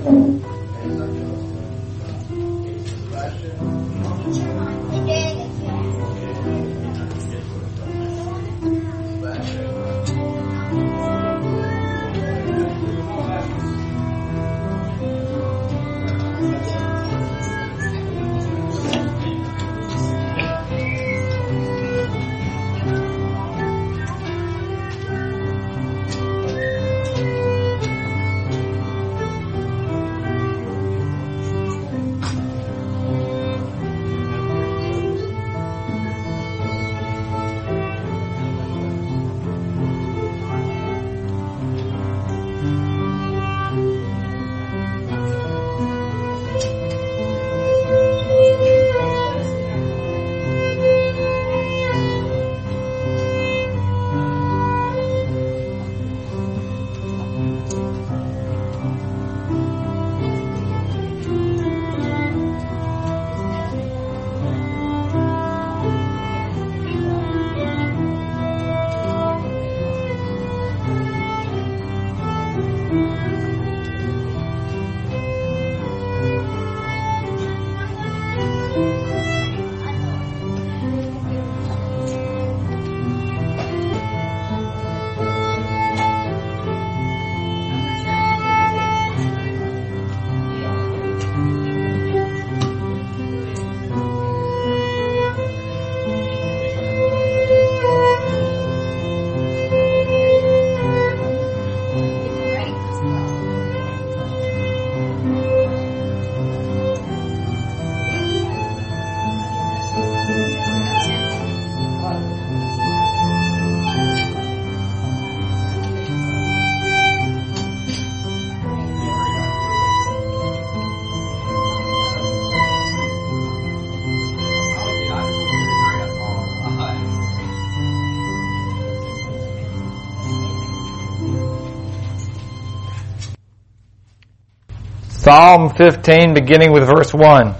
Psalm 15, beginning with verse 1.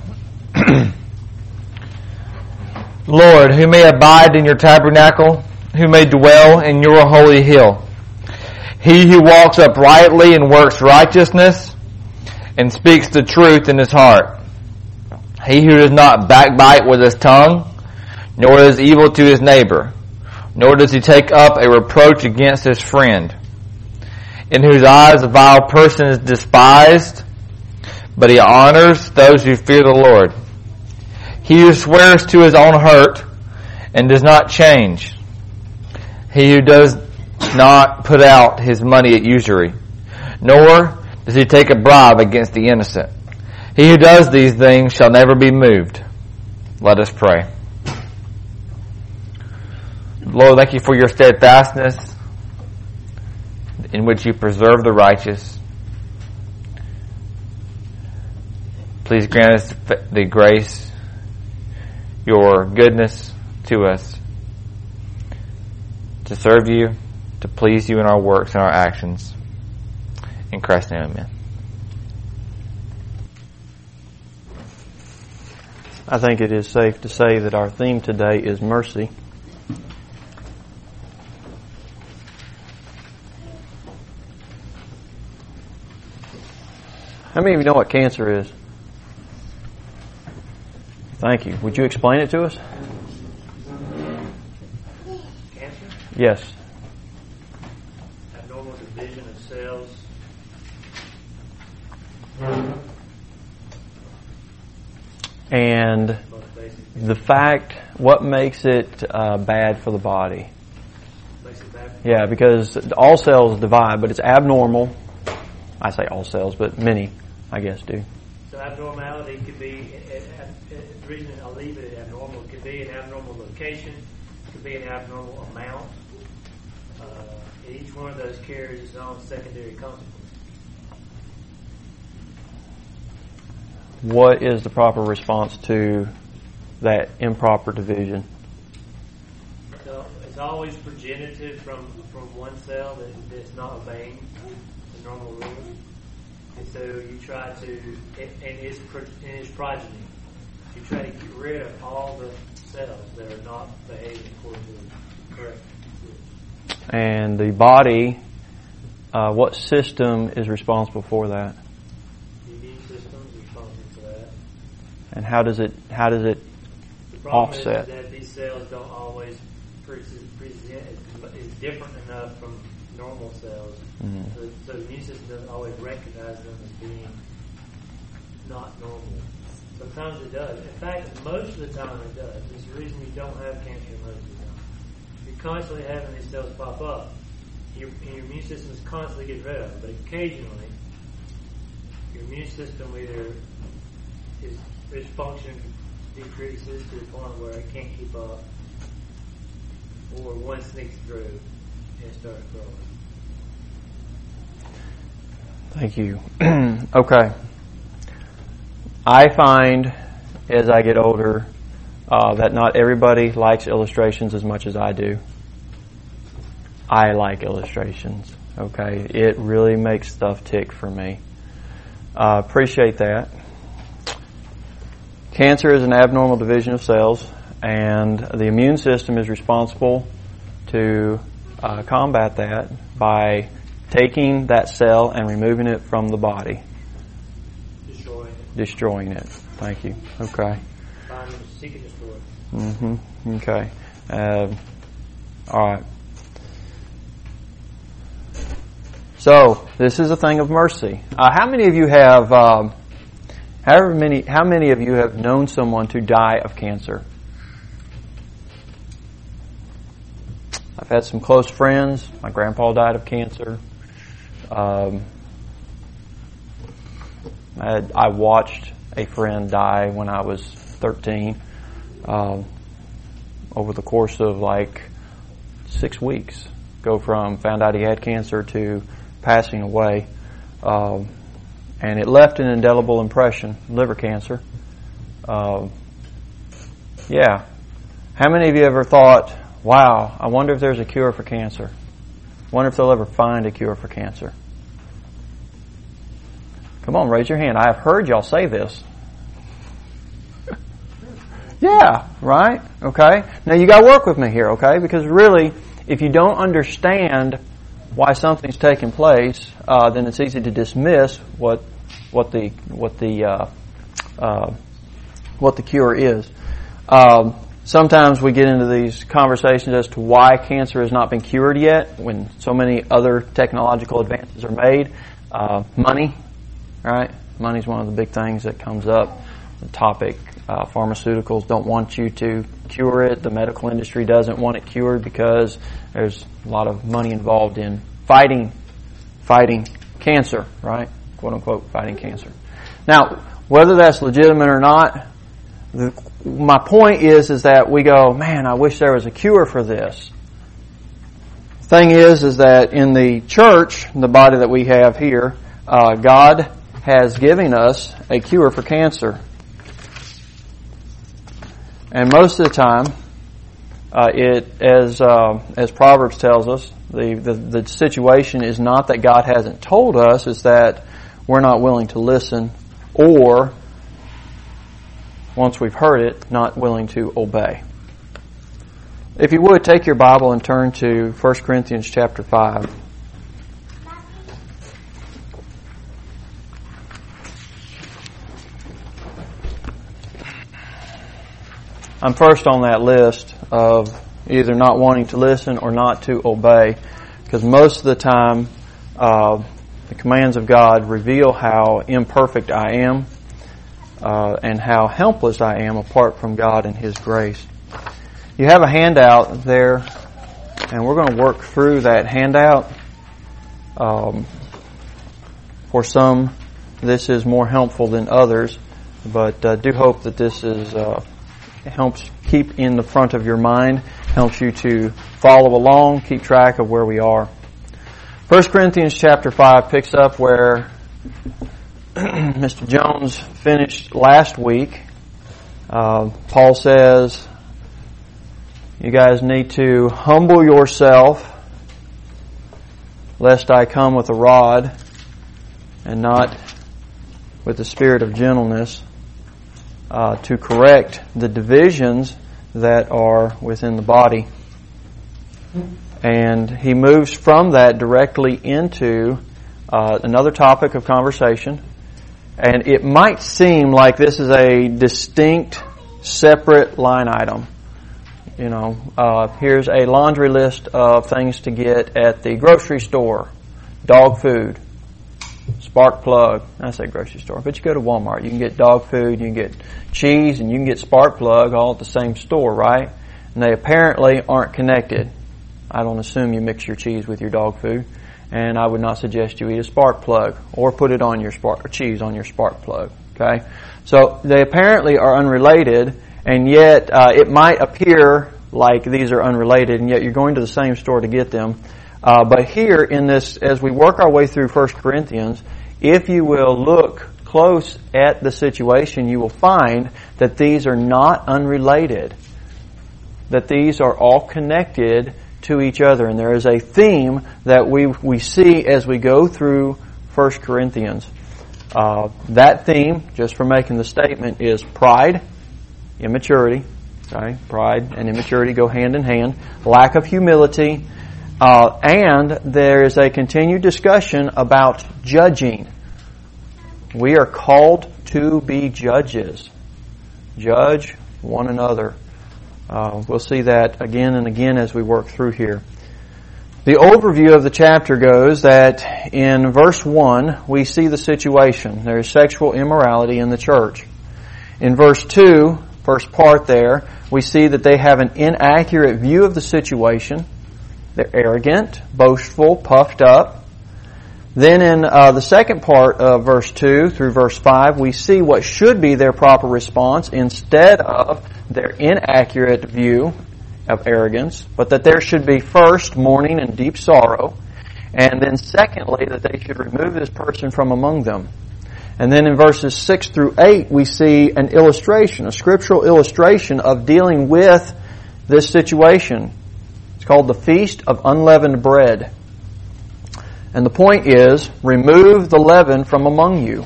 Lord, who may abide in your tabernacle, who may dwell in your holy hill? He who walks uprightly and works righteousness and speaks the truth in his heart. He who does not backbite with his tongue, nor is evil to his neighbor, nor does he take up a reproach against his friend, in whose eyes a vile person is despised, but he honors those who fear the Lord. He who swears to his own hurt and does not change. He who does not put out his money at usury, nor does he take a bribe against the innocent. He who does these things shall never be moved. Let us pray. Lord, thank you for your steadfastness in which you preserve the righteous. Please grant us the grace, your goodness to us, to serve you, to please you in our works and our actions. In Christ's name, amen. I think it is safe to say that our theme today is mercy. How many of you know what cancer is? Thank you. Would you explain it to us? Cancer? Yes. Abnormal division of cells. And the fact, what makes it bad for the body? Makes it bad? Yeah, because all cells divide, but it's abnormal. I say all cells, but many, I guess, do. So abnormality could be, the reason I'll leave it at abnormal, it could be an abnormal location, it could be an abnormal amount. Each one of those carries its own secondary consequence. What is the proper response to that improper division? So it's always progenitive from one cell that's not obeying the normal rules. And so you try to, and its progeny, you try to get rid of all the cells that are not behaving according to the correct rules. And the body, what system is responsible for that? And how does it The problem offset? is that these cells don't always present is different enough from normal cells. Mm-hmm. So the immune system doesn't always recognize them as being not normal. Sometimes it does. In fact, most of the time it does. It's the reason you don't have cancer most of the time. You're constantly having these cells pop up. Your immune system is constantly getting rid of them. But occasionally, your immune system either its function decreases to the point where it can't keep up, or one sneaks through and starts growing. Thank you. Okay. I find as I get older that not everybody likes illustrations as much as I do. I like illustrations. Okay. It really makes stuff tick for me. Appreciate that. Cancer is an abnormal division of cells, and the immune system is responsible to combat that by taking that cell and removing it from the body. Destroying it. Thank you. Okay. Seek and destroy. Mm-hmm. Okay. All right. So this is a thing of mercy. How many of you have? How many of you have known someone to die of cancer? I've had some close friends. My grandpa died of cancer. I watched a friend die when I was 13 over the course of like 6 weeks. Go from found out he had cancer to passing away. And it left an indelible impression, liver cancer. Yeah. How many of you ever thought, wow, I wonder if there's a cure for cancer? I wonder if they'll ever find a cure for cancer? Come on, raise your hand. I have heard y'all say this. Yeah, right? Okay. Now you got to work with me here, okay? Because really, if you don't understand why something's taking place, then it's easy to dismiss what the cure is. Sometimes we get into these conversations as to why cancer has not been cured yet, when so many other technological advances are made. Money, right? Money's one of the big things that comes up. The topic, pharmaceuticals don't want you to cure it. The medical industry doesn't want it cured because there's a lot of money involved in fighting cancer, right? Quote unquote, fighting cancer. Now, whether that's legitimate or not, my point is that we go, man, I wish there was a cure for this. The thing is that in the church, the body that we have here, God has given us a cure for cancer. And most of the time, as Proverbs tells us, the situation is not that God hasn't told us, it's that we're not willing to listen, or once we've heard it, not willing to obey. If you would, take your Bible and turn to 1 Corinthians chapter 5. I'm first on that list of either not wanting to listen or not to obey, because most of the time the commands of God reveal how imperfect I am and how helpless I am apart from God and His grace. You have a handout there, and we're going to work through that handout. For some, this is more helpful than others, but do hope that this is helps keep in the front of your mind, helps you to follow along, keep track of where we are. 1 Corinthians chapter 5 picks up where Mr. Jones finished last week. Paul says, you guys need to humble yourself, lest I come with a rod and not with the spirit of gentleness, to correct the divisions that are within the body. And he moves from that directly into another topic of conversation, And it might seem like this is a distinct, separate line item. You know, here's a laundry list of things to get at the grocery store. Dog food, spark plug. I say grocery store, but you go to Walmart. You can get dog food, you can get cheese, and you can get spark plug all at the same store, right? And they apparently aren't connected. I don't assume you mix your cheese with your dog food. And I would not suggest you eat a spark plug or put it on your cheese on your spark plug. Okay, so they apparently are unrelated, and yet it might appear like these are unrelated, and yet you're going to the same store to get them. But here in this, as we work our way through 1 Corinthians, if you will look close at the situation, you will find that these are not unrelated, that these are all connected to each other. And there is a theme that we see as we go through 1 Corinthians. That theme, just for making the statement, is pride, immaturity. Okay? Pride and immaturity go hand in hand. Lack of humility. And there is a continued discussion about judging. We are called to be judges. Judge one another. We'll see that again and again as we work through here. The overview of the chapter goes that in verse 1, we see the situation. There is sexual immorality in the church. In verse 2, first part there, we see that they have an inaccurate view of the situation. They're arrogant, boastful, puffed up. Then in the second part of verse 2 through verse 5, we see what should be their proper response instead of their inaccurate view of arrogance, but that there should be first mourning and deep sorrow, and then secondly that they should remove this person from among them. And then in verses 6 through 8, we see an illustration, a scriptural illustration of dealing with this situation. It's called the Feast of Unleavened Bread. And the point is, remove the leaven from among you.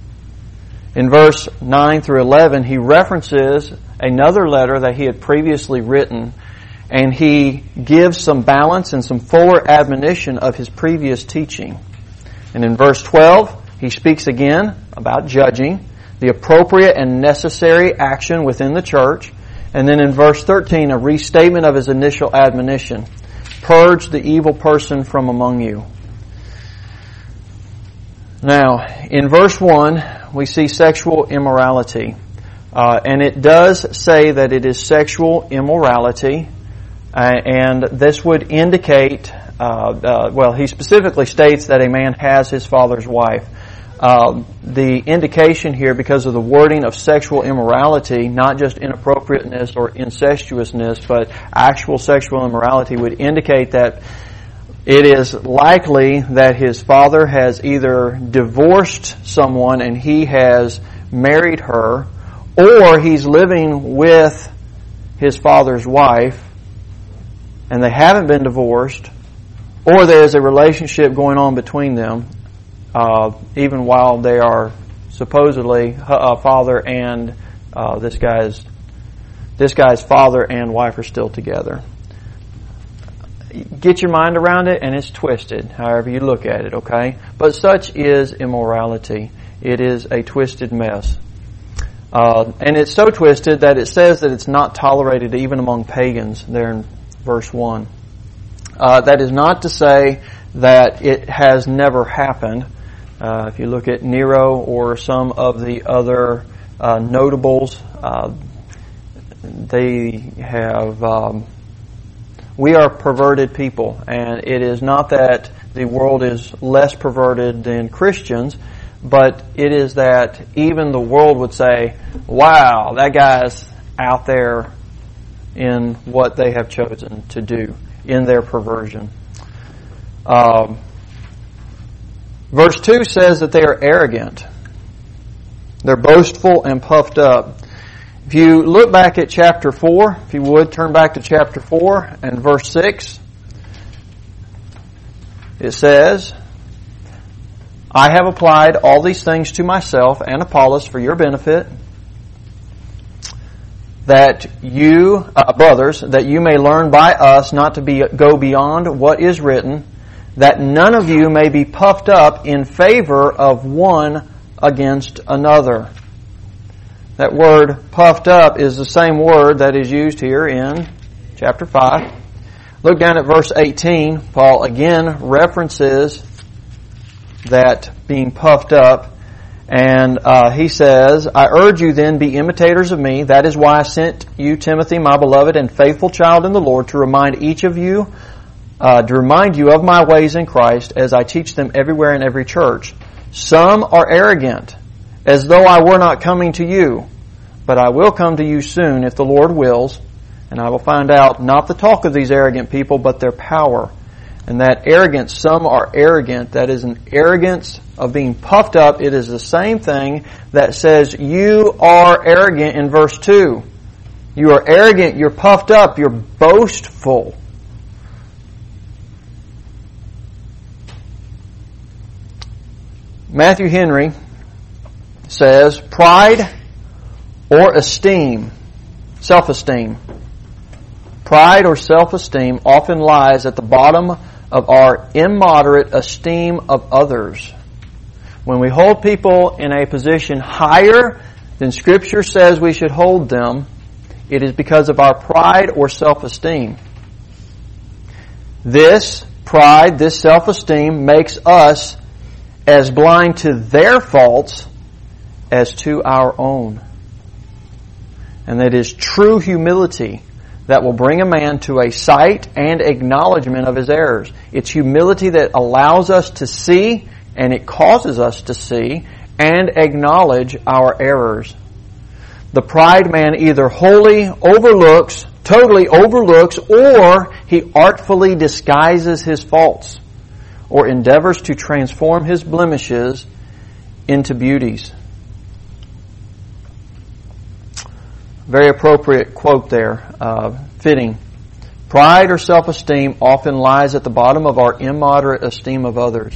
In verse 9 through 11, he references another letter that he had previously written, and he gives some balance and some fuller admonition of his previous teaching. And in verse 12, he speaks again about judging, the appropriate and necessary action within the church. And then in verse 13, a restatement of his initial admonition. Purge the evil person from among you. Now, in verse 1, we see sexual immorality. And it does say that it is sexual immorality. And this would indicate, he specifically states that a man has his father's wife. The indication here, because of the wording of sexual immorality, not just inappropriateness or incestuousness, but actual sexual immorality, would indicate that it is likely that his father has either divorced someone and he has married her, or he's living with his father's wife and they haven't been divorced, or there's a relationship going on between them, even while they are supposedly father and this guy's father and wife are still together. Get your mind around it, and it's twisted, however you look at it, okay? But such is immorality. It is a twisted mess. And it's so twisted that it says that it's not tolerated even among pagans there in verse 1. That is not to say that it has never happened. If you look at Nero or some of the other notables, they have... we are perverted people, and it is not that the world is less perverted than Christians, but it is that even the world would say, wow, that guy's out there in what they have chosen to do, in their perversion. Verse 2 says that they are arrogant. They're boastful and puffed up. If you look back at chapter 4, if you would, turn back to chapter 4 and verse 6. It says, I have applied all these things to myself and Apollos for your benefit, that you, brothers, that you may learn by us not to go beyond what is written, that none of you may be puffed up in favor of one against another. That word puffed up is the same word that is used here in chapter 5. Look down at verse 18. Paul again references that being puffed up. And he says, I urge you then, be imitators of me. That is why I sent you, Timothy, my beloved and faithful child in the Lord, to remind you of my ways in Christ as I teach them everywhere in every church. Some are arrogant, as though I were not coming to you. But I will come to you soon, if the Lord wills, and I will find out not the talk of these arrogant people, but their power. And that arrogance, some are arrogant, that is an arrogance of being puffed up. It is the same thing that says you are arrogant in verse 2. You are arrogant, you're puffed up, you're boastful. Matthew Henry says, pride or esteem, self-esteem. Pride or self-esteem often lies at the bottom of our immoderate esteem of others. When we hold people in a position higher than Scripture says we should hold them, it is because of our pride or self-esteem. This pride, this self-esteem makes us as blind to their faults as to our own. And it is true humility that will bring a man to a sight and acknowledgement of his errors. It's humility that allows us to see, and it causes us to see, and acknowledge our errors. The pride man either totally overlooks, or he artfully disguises his faults, or endeavors to transform his blemishes into beauties. Very appropriate quote there, fitting. Pride or self-esteem often lies at the bottom of our immoderate esteem of others.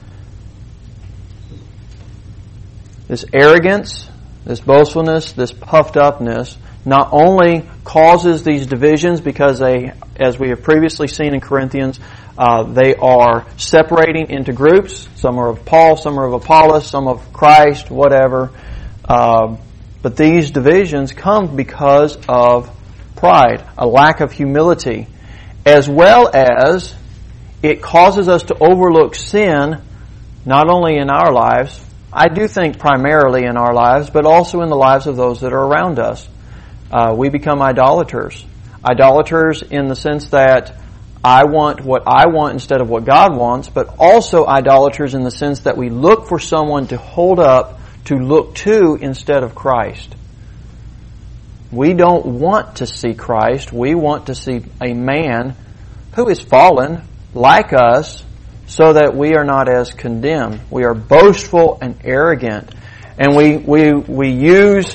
This arrogance, this boastfulness, this puffed upness not only causes these divisions because they, as we have previously seen in Corinthians, they are separating into groups. Some are of Paul, some are of Apollos, some of Christ, whatever. But these divisions come because of pride, a lack of humility, as well as it causes us to overlook sin not only in our lives, I do think primarily in our lives, but also in the lives of those that are around us. We become idolaters. Idolaters in the sense that I want what I want instead of what God wants, but also idolaters in the sense that we look for someone to hold up, to look to instead of Christ. We don't want to see Christ. We want to see a man who is fallen like us so that we are not as condemned. We are boastful and arrogant. And we use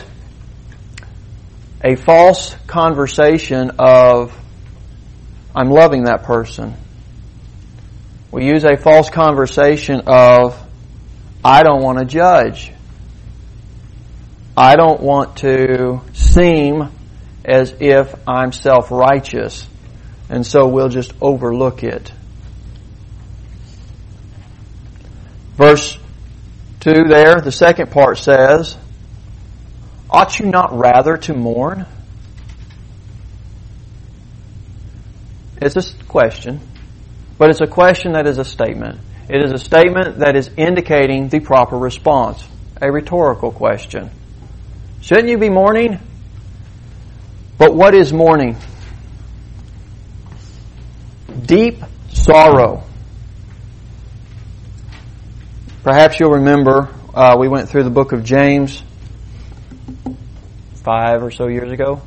a false conversation of, I'm loving that person. We use a false conversation of, I don't want to judge. I don't want to seem as if I'm self-righteous. And so we'll just overlook it. Verse 2 there, the second part says, ought you not rather to mourn? It's a question, but it's a question that is a statement. It is a statement that is indicating the proper response, a rhetorical question. Shouldn't you be mourning? But what is mourning? Deep sorrow. Perhaps you'll remember we went through the book of James 5 or so years ago.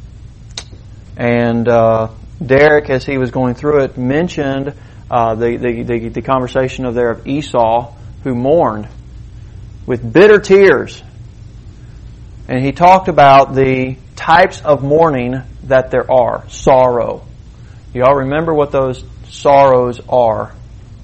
And Derek, as he was going through it, mentioned the conversation of Esau, who mourned with bitter tears. And he talked about the types of mourning that there are. Sorrow. You all remember what those sorrows are?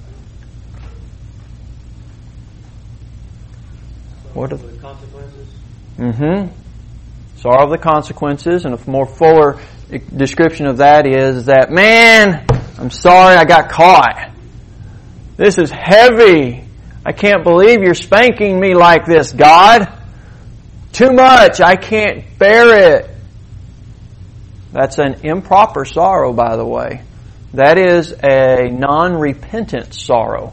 What are the consequences? Sorrow of the consequences, and a more fuller description of that is that, man, I'm sorry I got caught. This is heavy. I can't believe you're spanking me like this, God. Too much. I can't bear it. That's an improper sorrow, by the way. That is a non-repentant sorrow.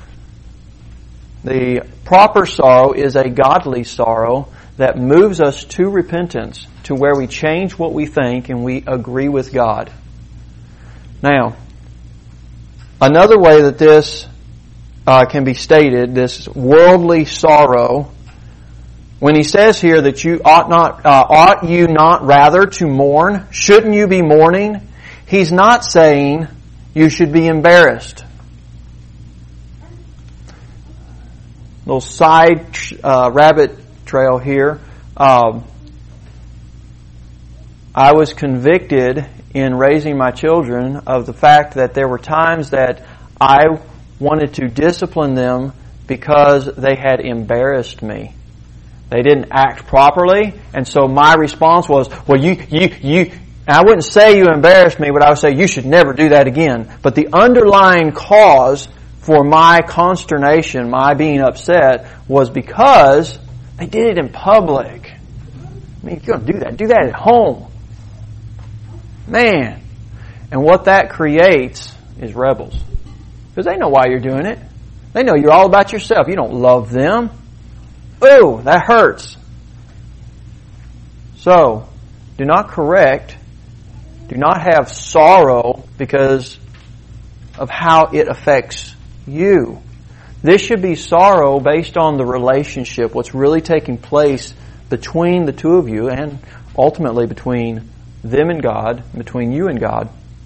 The proper sorrow is a godly sorrow that moves us to repentance, to where we change what we think and we agree with God. Now, another way that this can be stated, this worldly sorrow, when he says here that you ought you not rather to mourn? Shouldn't you be mourning? He's not saying you should be embarrassed. Little side rabbit trail here. I was convicted in raising my children of the fact that there were times that I wanted to discipline them because they had embarrassed me. They didn't act properly, and so my response was, well, I wouldn't say you embarrassed me, but I would say you should never do that again. But the underlying cause for my consternation, my being upset, was because they did it in public. I mean, if you're going to do that at home. Man. And what that creates is rebels. Because they know why you're doing it. They know you're all about yourself. You don't love them. Ooh, that hurts. So, do not correct. Do not have sorrow because of how it affects you. This should be sorrow based on the relationship, what's really taking place between the two of you and ultimately between them and God, between you and God.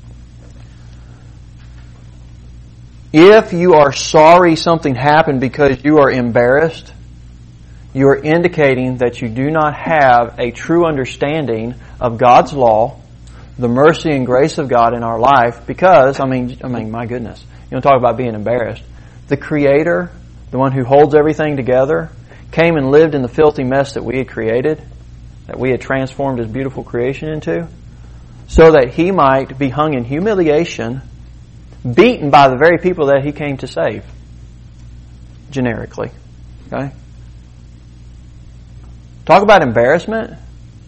If you are sorry something happened because you are embarrassed, you are indicating that you do not have a true understanding of God's law, the mercy and grace of God in our life, because, I mean, my goodness, you don't talk about being embarrassed. The Creator, the one who holds everything together, came and lived in the filthy mess that we had created, that we had transformed His beautiful creation into, so that He might be hung in humiliation, beaten by the very people that He came to save, generically. Okay? Talk about embarrassment.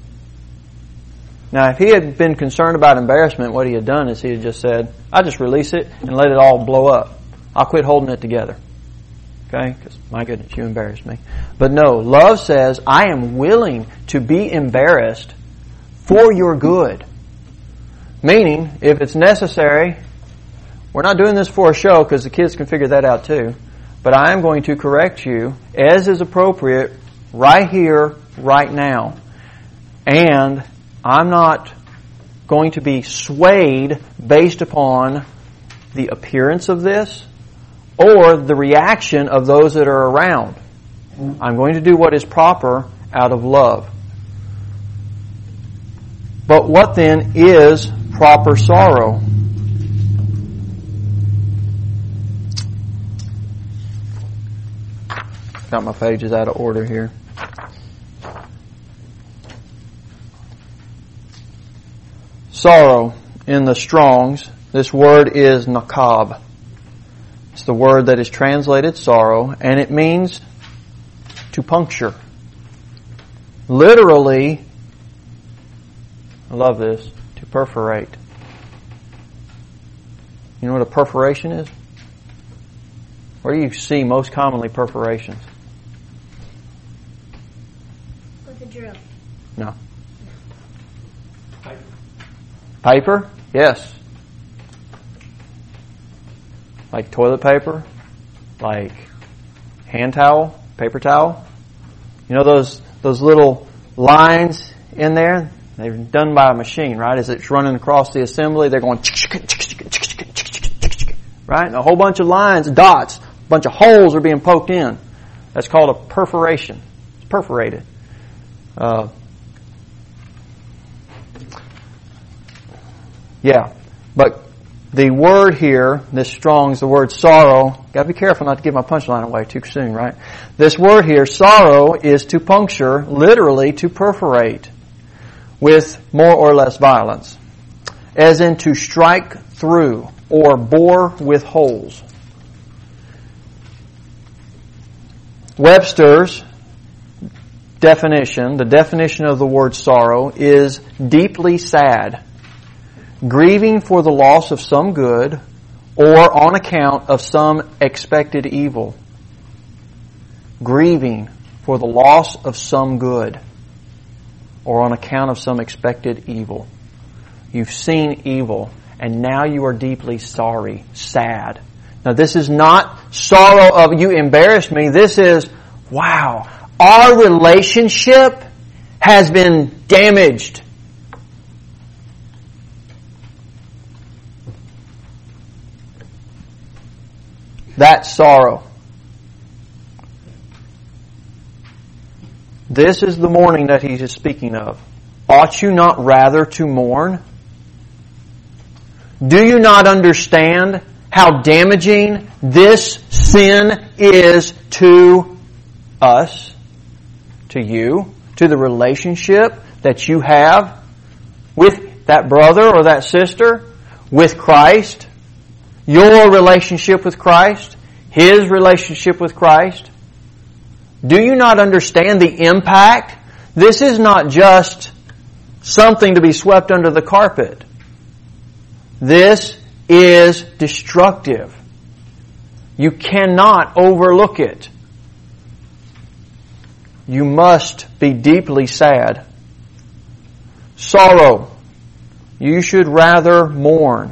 Now, if He had been concerned about embarrassment, what He had done is He had just said, I'll just release it and let it all blow up. I'll quit holding it together. Okay? Because, my goodness, you embarrassed me. But no, love says, I am willing to be embarrassed for your good. Meaning, if it's necessary, we're not doing this for a show because the kids can figure that out too, but I am going to correct you as is appropriate right here, right now. And I'm not going to be swayed based upon the appearance of this or the reaction of those that are around. I'm going to do what is proper out of love. But what then is proper sorrow? Got my pages out of order here. Sorrow in the Strong's, this word is nakab. It's the word that is translated sorrow, and it means to puncture. Literally, I love this, to perforate. You know what a perforation is? Where do you see most commonly perforations? With a drill. No. Paper? Yes. Like toilet paper? Like hand towel? Paper towel? You know those little lines in there? They're done by a machine, right? As it's running across the assembly, they're going right? And a whole bunch of lines, dots, a bunch of holes are being poked in. That's called a perforation. It's perforated. Yeah, but the word here, this Strong's, the word sorrow, got to be careful not to give my punchline away too soon, right? This word here, sorrow, is to puncture, literally to perforate with more or less violence, as in to strike through or bore with holes. Webster's definition, the definition of the word sorrow, is deeply sad, grieving for the loss of some good or on account of some expected evil. Grieving for the loss of some good or on account of some expected evil. You've seen evil and now you are deeply sorry, sad. Now this is not sorrow of you embarrassed me. This is, wow, our relationship has been damaged. That's sorrow. This is the mourning that he is speaking of. Ought you not rather to mourn? Do you not understand how damaging this sin is to us, to you, to the relationship that you have with that brother or that sister, with Christ, your relationship with Christ, his relationship with Christ? Do you not understand the impact? This is not just something to be swept under the carpet. This is destructive. You cannot overlook it. You must be deeply sad. Sorrow. You should rather mourn.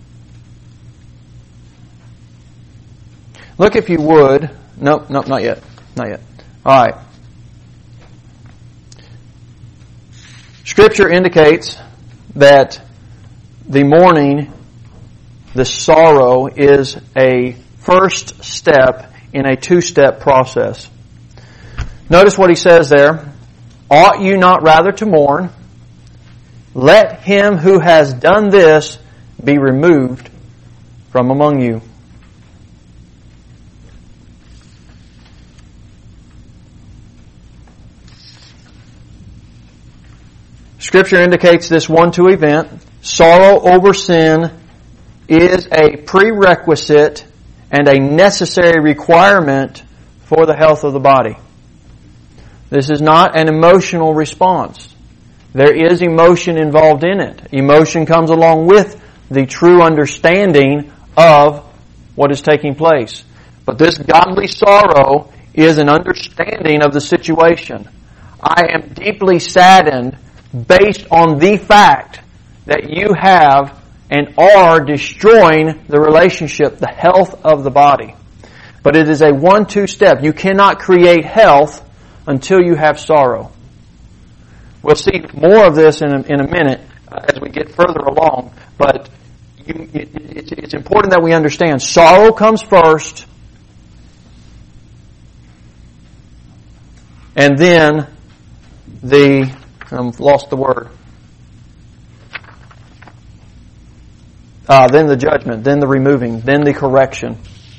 Look, if you would. Nope, not yet. Not yet. All right. Scripture indicates that the mourning, the sorrow, is a first step in a two-step process. Notice what he says there. Ought you not rather to mourn? Let him who has done this be removed from among you. Scripture indicates this 1-2 event. Sorrow over sin is a prerequisite and a necessary requirement for the health of the body. This is not an emotional response. There is emotion involved in it. Emotion comes along with the true understanding of what is taking place. But this godly sorrow is an understanding of the situation. I am deeply saddened based on the fact that you have and are destroying the relationship, the health of the body. But it is a 1-2 step. You cannot create health until you have sorrow. We'll see more of this in a minute as we get further along. But it's important that we understand sorrow comes first, and then I've lost the word. Then the judgment, then the removing, then the correction.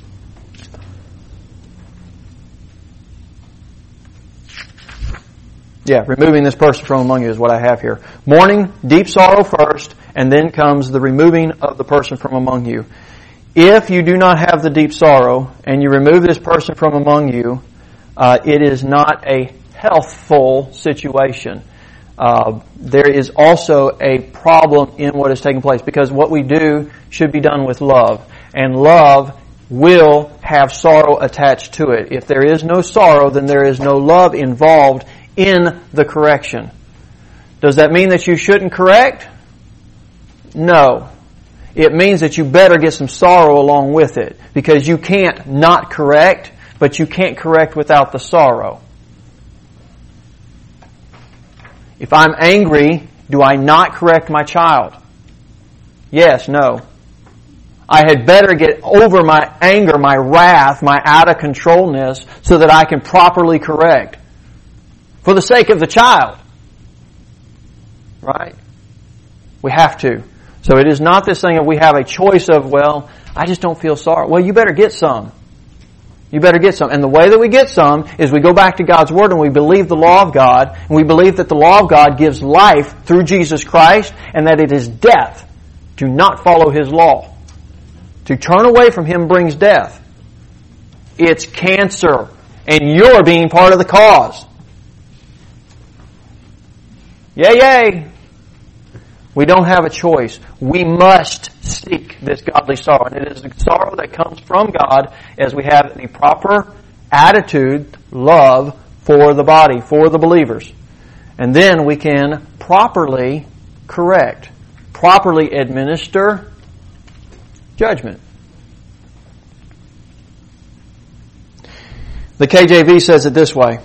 Yeah, removing this person from among you is what I have here. Mourning, deep sorrow first, and then comes the removing of the person from among you. If you do not have the deep sorrow, and you remove this person from among you, it is not a healthful situation. There is also a problem in what is taking place, because what we do should be done with love. And love will have sorrow attached to it. If there is no sorrow, then there is no love involved in the correction. Does that mean that you shouldn't correct? No. It means that you better get some sorrow along with it, because you can't not correct, but you can't correct without the sorrow. If I'm angry, do I not correct my child? Yes, no. I had better get over my anger, my wrath, my out-of-controlness, so that I can properly correct. For the sake of the child. Right? We have to. So it is not this thing that we have a choice of, well, I just don't feel sorry. Well, you better get some. You better get some. And the way that we get some is we go back to God's Word and we believe the law of God. And we believe that the law of God gives life through Jesus Christ, and that it is death to not follow His law. To turn away from Him brings death. It's cancer. And you're being part of the cause. Yay, yay! We don't have a choice. We must seek this godly sorrow. And it is the sorrow that comes from God as we have the proper attitude, love for the body, for the believers. And then we can properly correct, properly administer judgment. The KJV says it this way: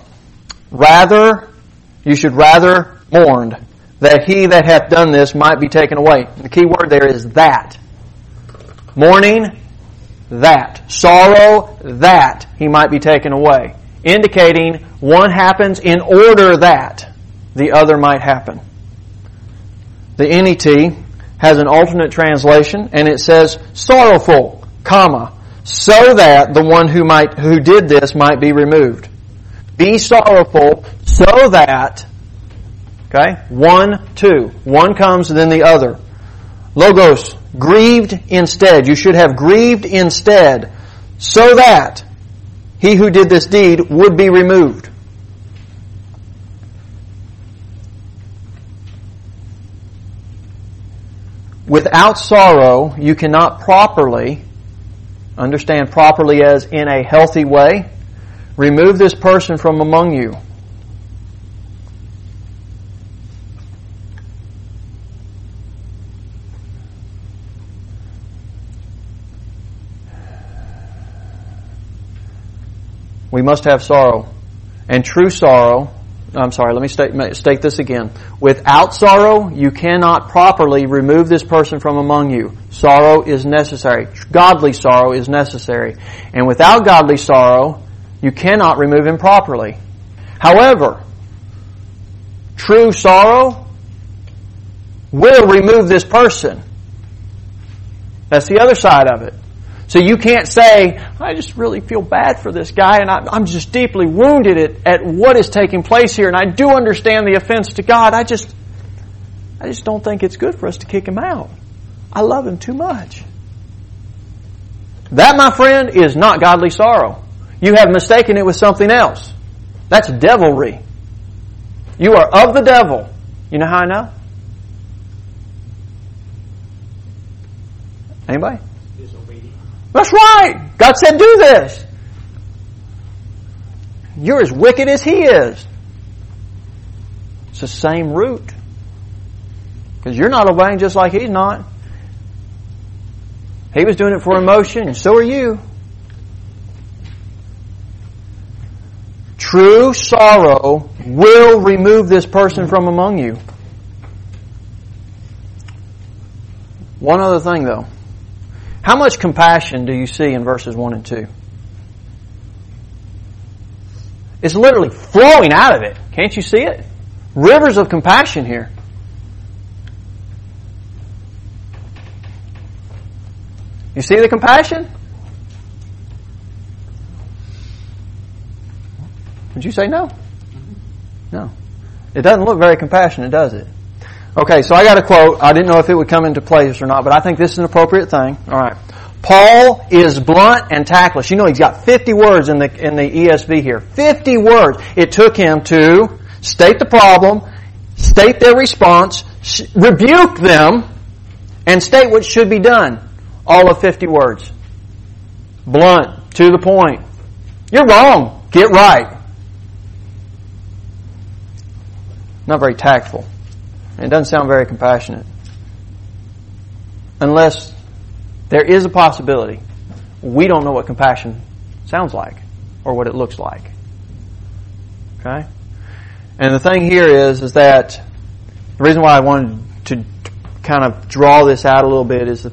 you should rather mourn that he that hath done this might be taken away. The key word there is that. Mourning, that. Sorrow, that he might be taken away. Indicating one happens in order that the other might happen. The NET has an alternate translation, and it says, sorrowful, comma, so that the one who did this might be removed. Be sorrowful so that, okay, 1, 2. One comes and then the other. Logos, grieved instead. You should have grieved instead so that he who did this deed would be removed. Without sorrow, you cannot properly, understand properly as in a healthy way, remove this person from among you. We must have sorrow. And true sorrow, let me state this again. Without sorrow, you cannot properly remove this person from among you. Sorrow is necessary. Godly sorrow is necessary. And without godly sorrow, you cannot remove him properly. However, true sorrow will remove this person. That's the other side of it. So you can't say, I just really feel bad for this guy and I'm just deeply wounded at what is taking place here, and I do understand the offense to God. I just don't think it's good for us to kick him out. I love him too much. That, my friend, is not godly sorrow. You have mistaken it with something else. That's devilry. You are of the devil. You know how I know? Anybody? That's right. God said, do this. You're as wicked as he is. It's the same root. Because you're not obeying just like he's not. He was doing it for emotion, and so are you. True sorrow will remove this person from among you. One other thing, though. How much compassion do you see in verses 1 and 2? It's literally flowing out of it. Can't you see it? Rivers of compassion here. You see the compassion? Would you say no? No. It doesn't look very compassionate, does it? Okay, so I got a quote. I didn't know if it would come into place or not, but I think this is an appropriate thing. All right. Paul is blunt and tactless. You know, he's got 50 words in the ESV here. 50 words. It took him to state the problem, state their response, rebuke them, and state what should be done. All of 50 words. Blunt, to the point. You're wrong. Get right. Not very tactful. It doesn't sound very compassionate. Unless there is a possibility we don't know what compassion sounds like or what it looks like. Okay? And the thing here is that the reason why I wanted to kind of draw this out a little bit is that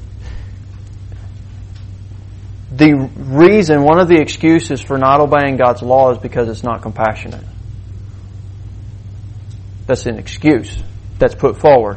the reason, one of the excuses for not obeying God's law is because it's not compassionate. That's an excuse that's put forward.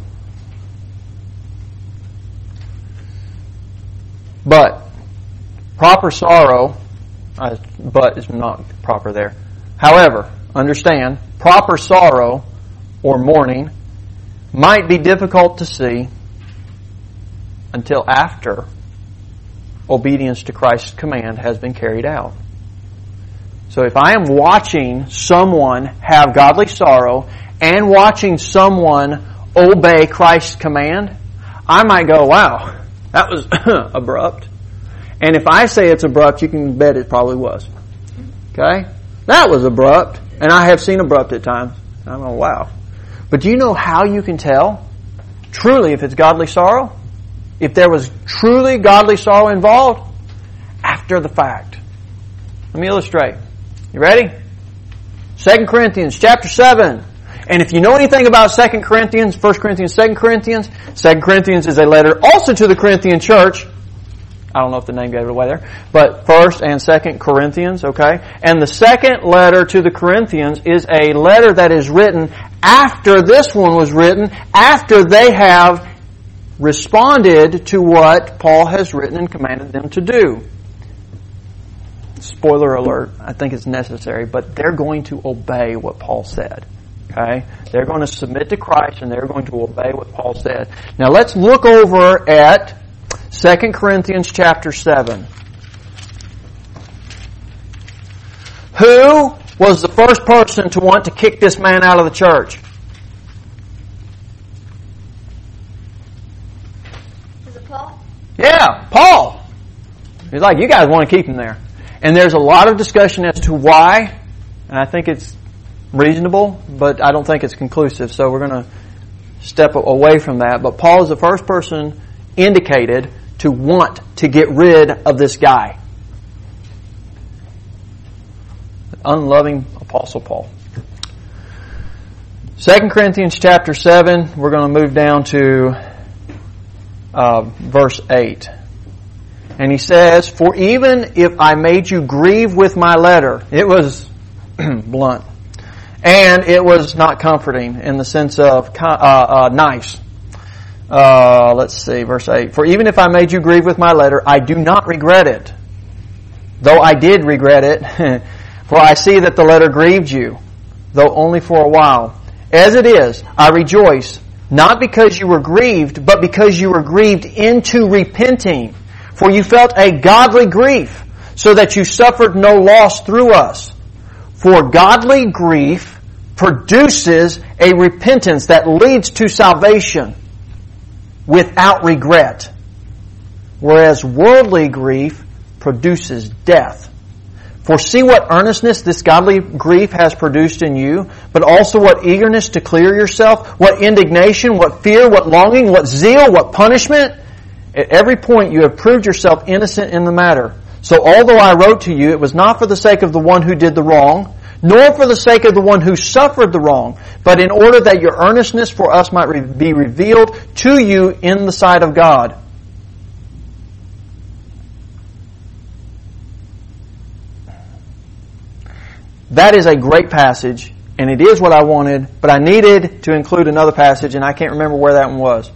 But proper sorrow, but is not proper there. However, understand, proper sorrow or mourning might be difficult to see until after obedience to Christ's command has been carried out. So if I am watching someone have godly sorrow and watching someone obey Christ's command, I might go, wow, that was abrupt. And if I say it's abrupt, you can bet it probably was. Okay? That was abrupt. And I have seen abrupt at times. I'm going, wow. But do you know how you can tell truly if it's godly sorrow? If there was truly godly sorrow involved? After the fact. Let me illustrate. You ready? 2 Corinthians chapter 7. And if you know anything about 2 Corinthians, 1 Corinthians, 2 Corinthians, 2 Corinthians is a letter also to the Corinthian church. I don't know if the name gave it away there. But 1 and 2 Corinthians, okay? And the second letter to the Corinthians is a letter that is written after this one was written, after they have responded to what Paul has written and commanded them to do. Spoiler alert, I think it's necessary, but they're going to obey what Paul said. Okay? They're going to submit to Christ and they're going to obey what Paul said. Now let's look over at 2 Corinthians chapter 7. Who was the first person to want to kick this man out of the church? Is it Paul? Yeah, Paul. He's like, you guys want to keep him there. And there's a lot of discussion as to why, and I think it's reasonable, but I don't think it's conclusive, so we're going to step away from that. But Paul is the first person indicated to want to get rid of this guy. Unloving Apostle Paul. 2 Corinthians chapter 7, we're going to move down to verse 8. And he says, "For even if I made you grieve with my letter," it was blunt, and it was not comforting in the sense of nice. Let's see, verse 8. "For even if I made you grieve with my letter, I do not regret it. Though I did regret it, for I see that the letter grieved you, though only for a while. As it is, I rejoice, not because you were grieved, but because you were grieved into repenting. For you felt a godly grief, so that you suffered no loss through us. For godly grief produces a repentance that leads to salvation without regret, whereas worldly grief produces death. For see what earnestness this godly grief has produced in you, but also what eagerness to clear yourself, what indignation, what fear, what longing, what zeal, what punishment. At every point you have proved yourself innocent in the matter. So although I wrote to you, it was not for the sake of the one who did the wrong, nor for the sake of the one who suffered the wrong, but in order that your earnestness for us might be revealed to you in the sight of God." That is a great passage, and it is what I wanted, but I needed to include another passage, and I can't remember where that one was.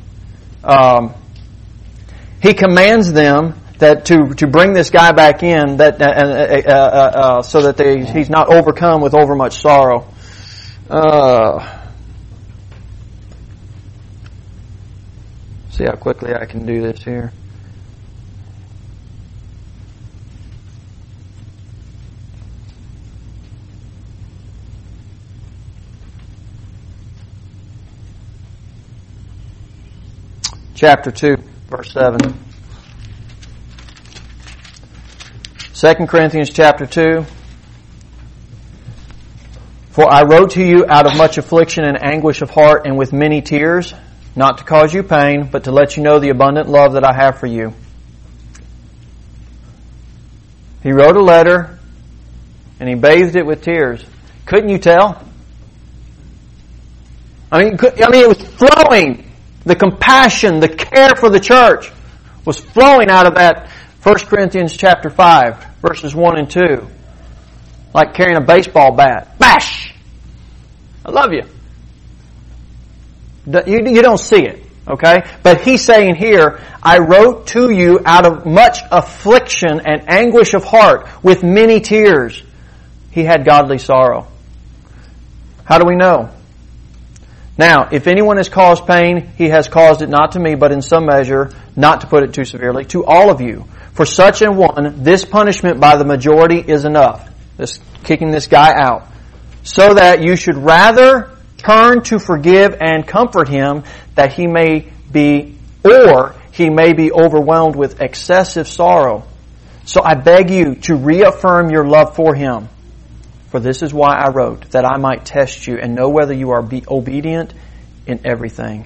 He commands them that to bring this guy back in, that so that he's not overcome with overmuch sorrow. See how quickly I can do this here. Chapter 2, verse 7. 2 Corinthians chapter 2. "For I wrote to you out of much affliction and anguish of heart and with many tears, not to cause you pain, but to let you know the abundant love that I have for you." He wrote a letter and he bathed it with tears. Couldn't you tell? I mean, it was flowing. The compassion, the care for the church was flowing out of that 1 Corinthians chapter 5, verses 1 and 2. Like carrying a baseball bat. Bash! I love you. You don't see it, okay? But he's saying here, "I wrote to you out of much affliction and anguish of heart with many tears." He had godly sorrow. How do we know? "Now, if anyone has caused pain, he has caused it not to me, but in some measure, not to put it too severely, to all of you. For such an one, this punishment by the majority is enough." kicking this guy out. So that you should rather turn to forgive and comfort him, that he may be overwhelmed with excessive sorrow. So I beg you to reaffirm your love for him. For this is why I wrote, that I might test you and know whether you are obedient in everything.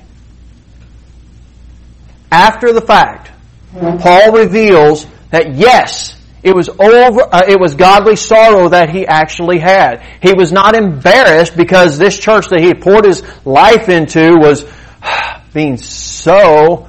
After the fact, Paul reveals that yes, it was godly sorrow that he actually had. He was not embarrassed because this church that he had poured his life into was being so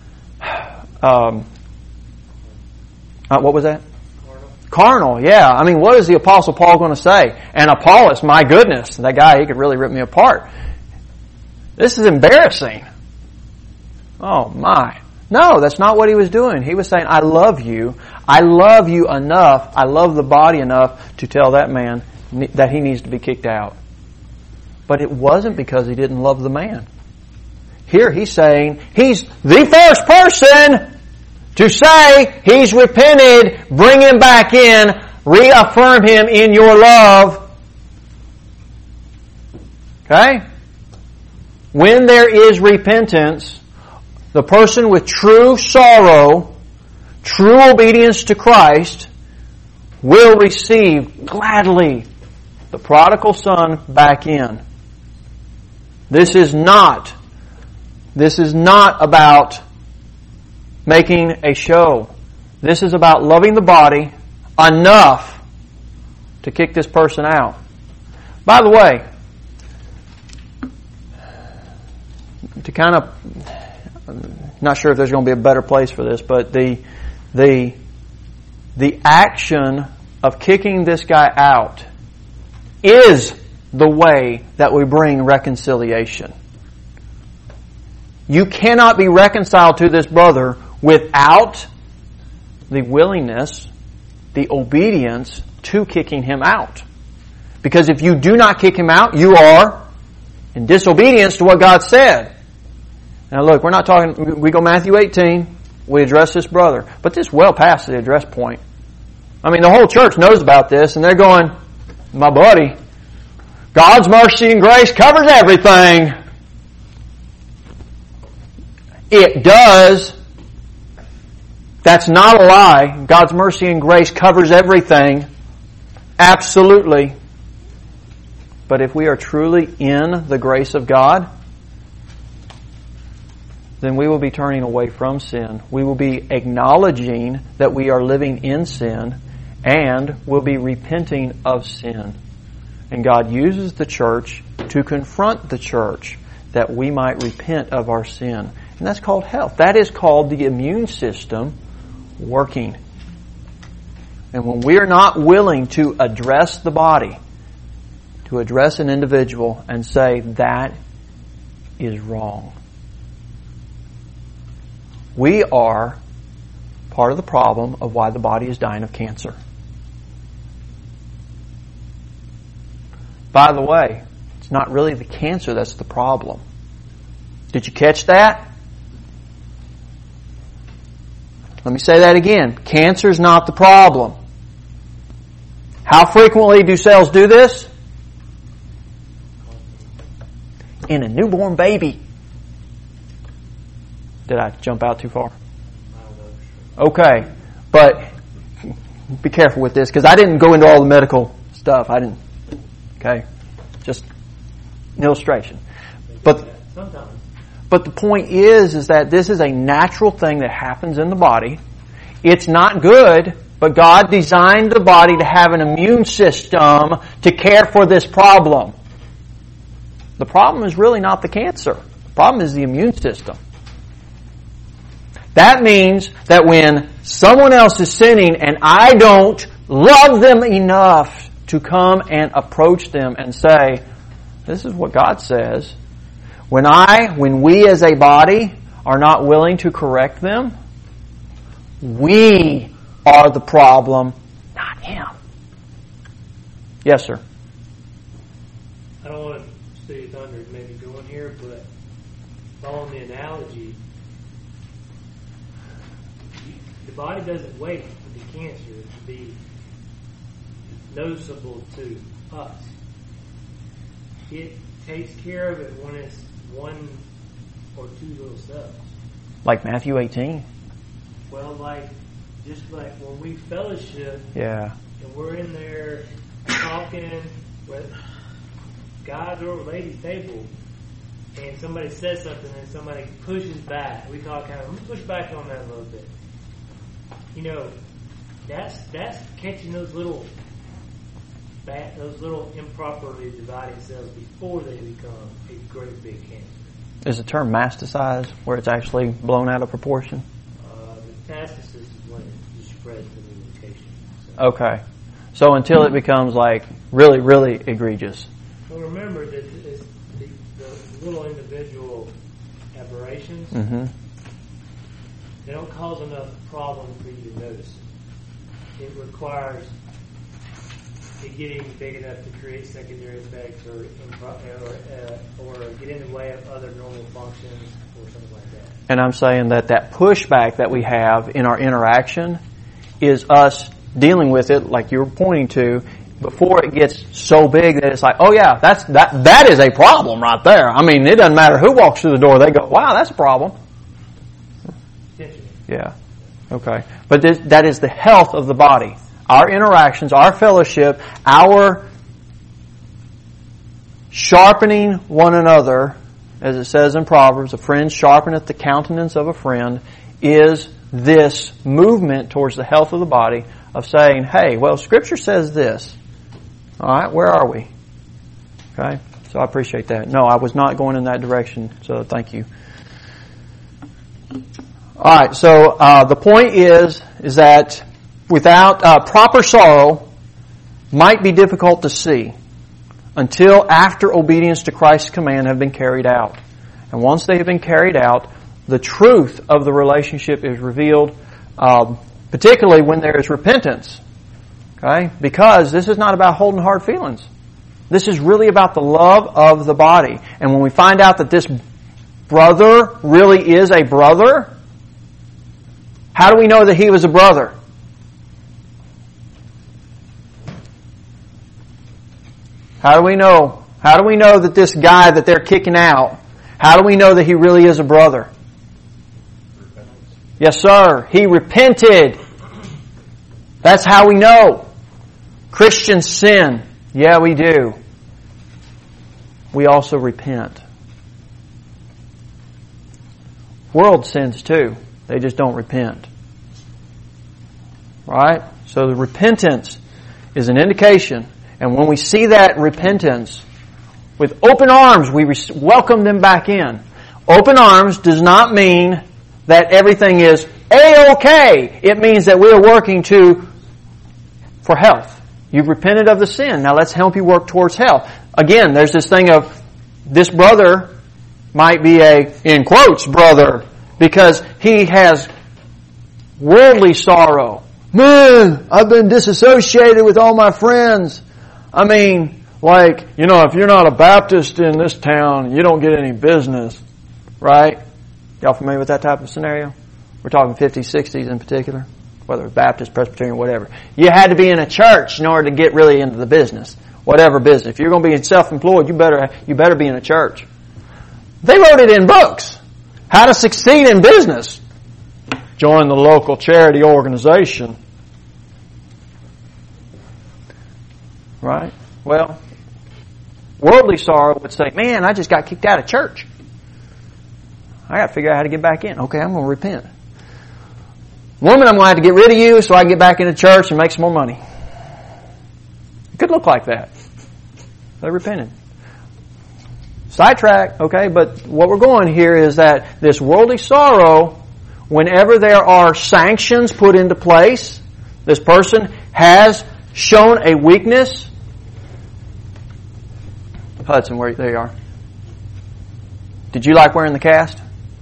what was that? Carnal, yeah. I mean, what is the Apostle Paul going to say? And Apollos, my goodness, that guy, he could really rip me apart. This is embarrassing. Oh my. No, that's not what he was doing. He was saying, I love you. I love you enough. I love the body enough to tell that man that he needs to be kicked out. But it wasn't because he didn't love the man. Here he's saying, he's the first person to say he's repented, bring him back in, reaffirm him in your love. Okay? When there is repentance, the person with true sorrow, true obedience to Christ, will receive gladly the prodigal son back in. This is not about making a show. This is about loving the body enough to kick this person out. By the way, to kind of, I'm not sure if there's going to be a better place for this, but the action of kicking this guy out is the way that we bring reconciliation. You cannot be reconciled to this brother without the willingness, the obedience to kicking him out. Because if you do not kick him out, you are in disobedience to what God said. Now look, we're not talking, we go Matthew 18, we address this brother. But this is well past the address point. I mean, the whole church knows about this, and they're going, my buddy, God's mercy and grace covers everything. It does. That's not a lie. God's mercy and grace covers everything. Absolutely. But if we are truly in the grace of God, then we will be turning away from sin. We will be acknowledging that we are living in sin, and will be repenting of sin. And God uses the church to confront the church that we might repent of our sin. And that's called health. That is called the immune system working. And when we are not willing to address the body, to address an individual and say, that is wrong, we are part of the problem of why the body is dying of cancer. By the way, it's not really the cancer that's the problem. Did you catch that? Let me say that again. Cancer is not the problem. How frequently do cells do this? In a newborn baby. Did I jump out too far? Okay. But be careful with this, because I didn't go into all the medical stuff. I didn't. Okay? Just an illustration. But the point is that this is a natural thing that happens in the body. It's not good, but God designed the body to have an immune system to care for this problem. The problem is really not the cancer. The problem is the immune system. That means that when someone else is sinning and I don't love them enough to come and approach them and say, this is what God says. When we as a body are not willing to correct them, we are the problem, not him. Yes, sir. I don't want to steal thunder maybe going here, but following the analogy, the body doesn't wait for the cancer to be noticeable to us. It takes care of it when it's one or two little cells. Like Matthew 18? Well, just like when we fellowship, Yeah. and we're in there talking with guys or ladies table, and somebody says something and somebody pushes back. We call kind of push back on that a little bit. That's catching those little improperly divided cells before they become a great big cancer. Is the term metastasized where it's actually blown out of proportion? The metastasis is when it spreads to the location. So. Okay. So until it becomes really, really egregious. Well, remember that the little individual aberrations, they don't cause enough problem for you to notice it. It requires it getting big enough to create secondary effects or get in the way of other normal functions or something like that. And I'm saying that pushback that we have in our interaction is us dealing with it, like you were pointing to, before it gets so big that it's like, oh yeah, that is a problem right there. I mean, it doesn't matter who walks through the door, they go, wow, that's a problem. Yeah. Okay. But that is the health of the body. Our interactions, our fellowship, our sharpening one another, as it says in Proverbs, a friend sharpeneth the countenance of a friend, is this movement towards the health of the body of saying, hey, well, Scripture says this. All right, where are we? Okay, so I appreciate that. No, I was not going in that direction, so thank you. All right, so the point is that without proper sorrow might be difficult to see until after obedience to Christ's command have been carried out. And once they have been carried out, the truth of the relationship is revealed, particularly when there is repentance. Okay? Because this is not about holding hard feelings. This is really about the love of the body. And when we find out that this brother really is a brother, how do we know that he was a brother? How do we know? How do we know that this guy that they're kicking out, how do we know that he really is a brother? Yes, sir. He repented. That's how we know. Christians sin. Yeah, we do. We also repent. World sins too. They just don't repent. Right? So the repentance is an indication. And when we see that repentance, with open arms, we welcome them back in. Open arms does not mean that everything is A-OK. It means that we are working for health. You've repented of the sin. Now let's help you work towards health. Again, there's this thing of this brother might be a, in quotes, brother, because he has worldly sorrow. Man, I've been disassociated with all my friends. I mean, if you're not a Baptist in this town, you don't get any business. Right? Y'all familiar with that type of scenario? We're talking 50s, 60s in particular. Whether it's Baptist, Presbyterian, whatever. You had to be in a church in order to get really into the business. Whatever business. If you're going to be self-employed, you better be in a church. They wrote it in books. How to succeed in business. Join the local charity organization. Right? Well, worldly sorrow would say, man, I just got kicked out of church. I got to figure out how to get back in. Okay, I'm going to repent. Woman, I'm going to have to get rid of you so I can get back into church and make some more money. It could look like that. They repented. Sidetrack, okay, but what we're going here is that this worldly sorrow, whenever there are sanctions put into place, this person has shown a weakness. Hudson, there you are. Did you like wearing the cast?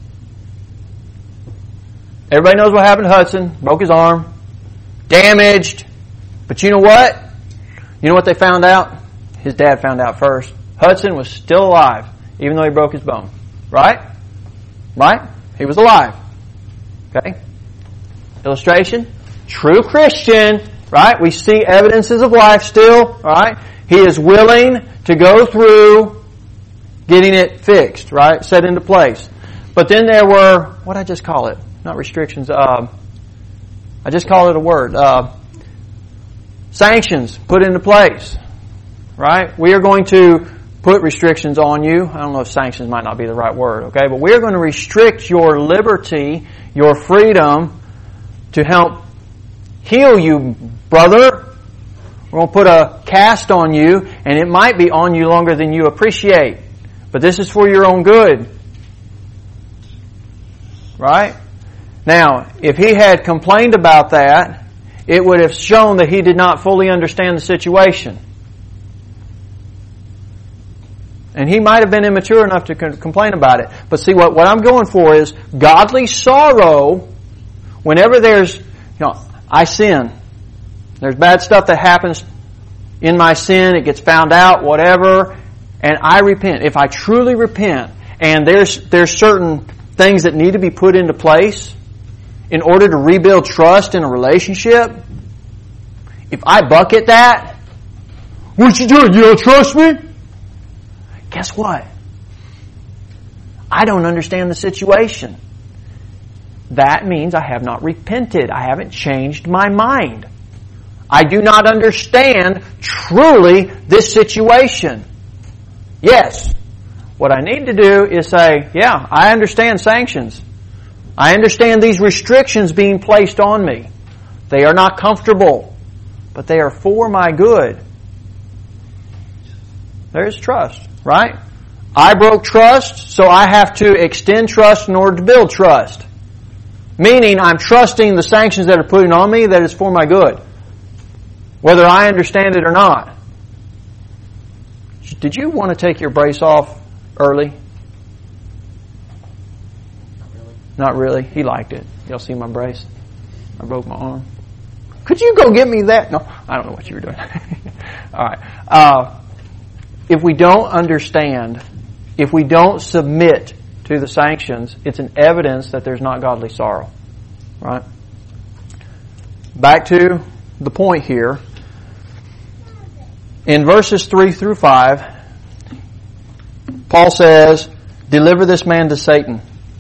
Everybody knows what happened to Hudson. Broke his arm. Damaged. But you know what? You know what they found out? His dad found out first. Hudson was still alive, even though he broke his bone. Right? Right? He was alive. Okay? Illustration. True Christian, right? We see evidences of life still, right? He is willing to go through getting it fixed, right? Set into place. But then there were, what did I just call it? Not restrictions. I just call it a word. Sanctions put into place, right? We are going to put restrictions on you. I don't know if sanctions might not be the right word, okay? But we are going to restrict your liberty, your freedom to help heal you, brother. We're going to put a cast on you, and it might be on you longer than you appreciate. But this is for your own good. Right? Now, if he had complained about that, it would have shown that he did not fully understand the situation. And he might have been immature enough to complain about it. But see, what I'm going for is godly sorrow. Whenever there's, I sin. There's bad stuff that happens in my sin. It gets found out, whatever. And I repent. If I truly repent, and there's certain things that need to be put into place in order to rebuild trust in a relationship, if I bucket that, what you doing? You don't trust me? Guess what? I don't understand the situation. That means I have not repented. I haven't changed my mind. I do not understand truly this situation. Yes. What I need to do is say, yeah, I understand sanctions. I understand these restrictions being placed on me. They are not comfortable, but they are for my good. There's trust, right? I broke trust, so I have to extend trust in order to build trust. Meaning, I'm trusting the sanctions that are put on me that is for my good. Whether I understand it or not. Did you want to take your brace off early? Not really. He liked it. Y'all see my brace? I broke my arm. Could you go get me that? No, I don't know what you were doing. All right. If we don't understand, if we don't submit to the sanctions, it's an evidence that there's not godly sorrow. Right? Back to the point here. In verses 3 through 5, Paul says, deliver this man to Satan.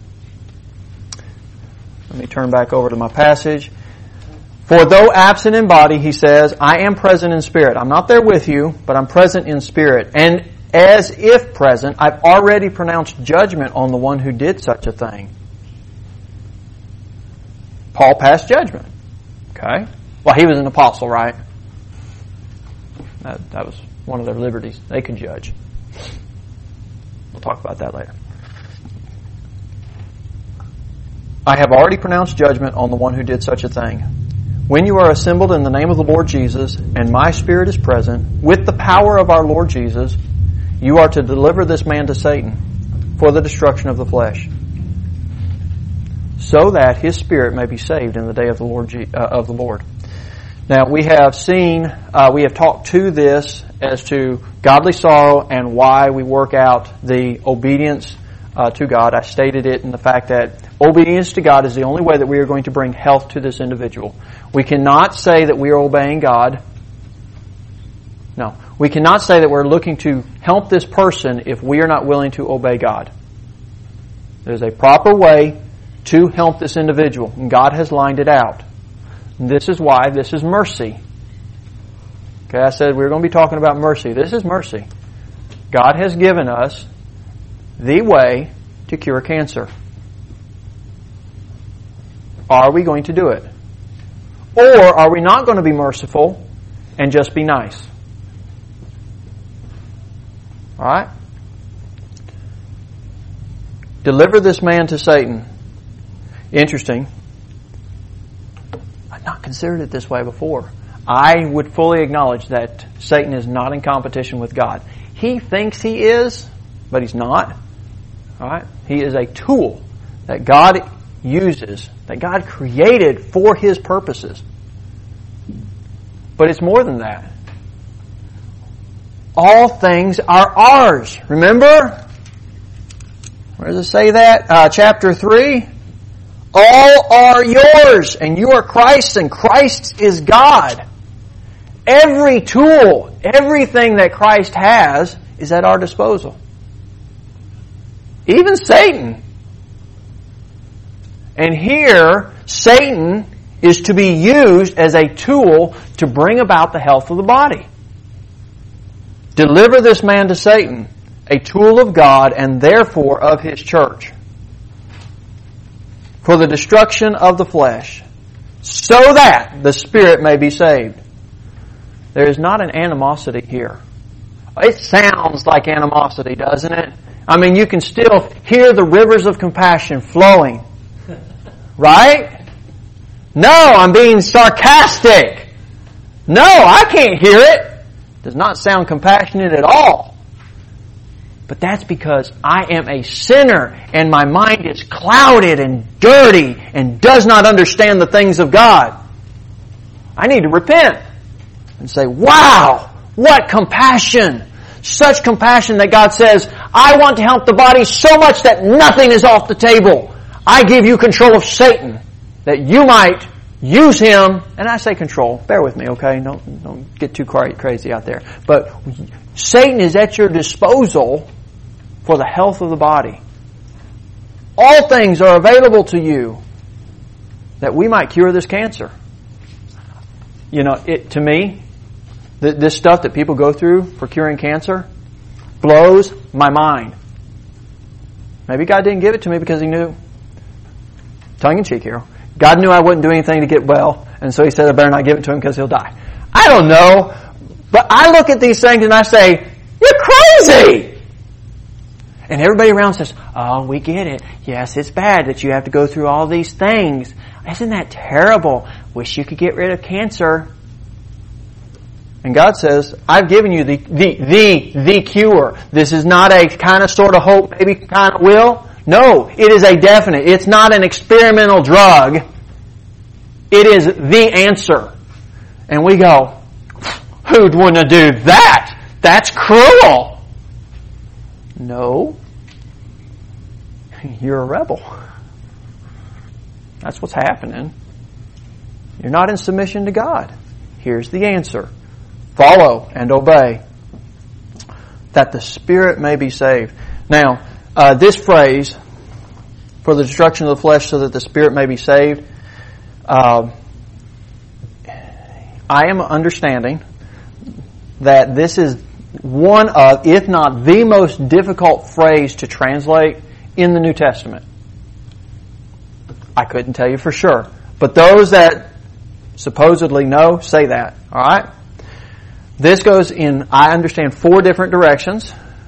Let me turn back over to my passage. For though absent in body, he says, I am present in spirit. I'm not there with you, but I'm present in spirit. And as if present, I've already pronounced judgment on the one who did such a thing. Paul passed judgment. Okay? Well, he was an apostle, right? That was one of their liberties. They could judge. We'll talk about that later. I have already pronounced judgment on the one who did such a thing. When you are assembled in the name of the Lord Jesus, and my spirit is present, with the power of our Lord Jesus, you are to deliver this man to Satan for the destruction of the flesh, so that his spirit may be saved in the day of the Lord. Now, we have seen, we have talked to this as to godly sorrow and why we work out the obedience to God. I stated it in the fact that obedience to God is the only way that we are going to bring health to this individual. We cannot say that we are obeying God. No. We cannot say that we're looking to help this person if we are not willing to obey God. There's a proper way to help this individual, and God has lined it out. And this is why this is mercy. Okay, I said we were going to be talking about mercy. This is mercy. God has given us the way to cure cancer. Are we going to do it? Or are we not going to be merciful and just be nice? Alright? Deliver this man to Satan. Interesting. I've not considered it this way before. I would fully acknowledge that Satan is not in competition with God. He thinks he is, but he's not. Alright? He is a tool that God uses, that God created for His purposes. But it's more than that. All things are ours. Remember? Where does it say that? Chapter 3. All are yours, and you are Christ's, and Christ is God. Every tool, everything that Christ has is at our disposal. Even Satan. And here, Satan is to be used as a tool to bring about the health of the body. Deliver this man to Satan, a tool of God and therefore of His church, for the destruction of the flesh, so that the spirit may be saved. There is not an animosity here. It sounds like animosity, doesn't it? I mean, you can still hear the rivers of compassion flowing. Right? No, I'm being sarcastic. No, I can't hear it. Does not sound compassionate at all. But that's because I am a sinner and my mind is clouded and dirty and does not understand the things of God. I need to repent and say, wow, what compassion! Such compassion that God says, I want to help the body so much that nothing is off the table. I give you control of Satan, that you might use him. And I say control. Bear with me, okay? Don't get too crazy out there. But Satan is at your disposal for the health of the body. All things are available to you that we might cure this cancer. You know, to me, this stuff that people go through for curing cancer blows my mind. Maybe God didn't give it to me because He knew. Tongue in cheek here. God knew I wouldn't do anything to get well, and so He said I better not give it to him because he'll die. I don't know, but I look at these things and I say, you're crazy! And everybody around says, oh, we get it. Yes, it's bad that you have to go through all these things. Isn't that terrible? Wish you could get rid of cancer. And God says, I've given you the cure. This is not a kind of sort of hope, maybe kind of will. No, it is a definite. It's not an experimental drug. It is the answer. And we go, who'd want to do that? That's cruel. No. You're a rebel. That's what's happening. You're not in submission to God. Here's the answer. Follow and obey, that the spirit may be saved. Now, this phrase, for the destruction of the flesh so that the spirit may be saved, I am understanding that this is one of, if not the most difficult phrase to translate in the New Testament. I couldn't tell you for sure. But those that supposedly know say that. All right? This goes in, I understand, 4 different directions.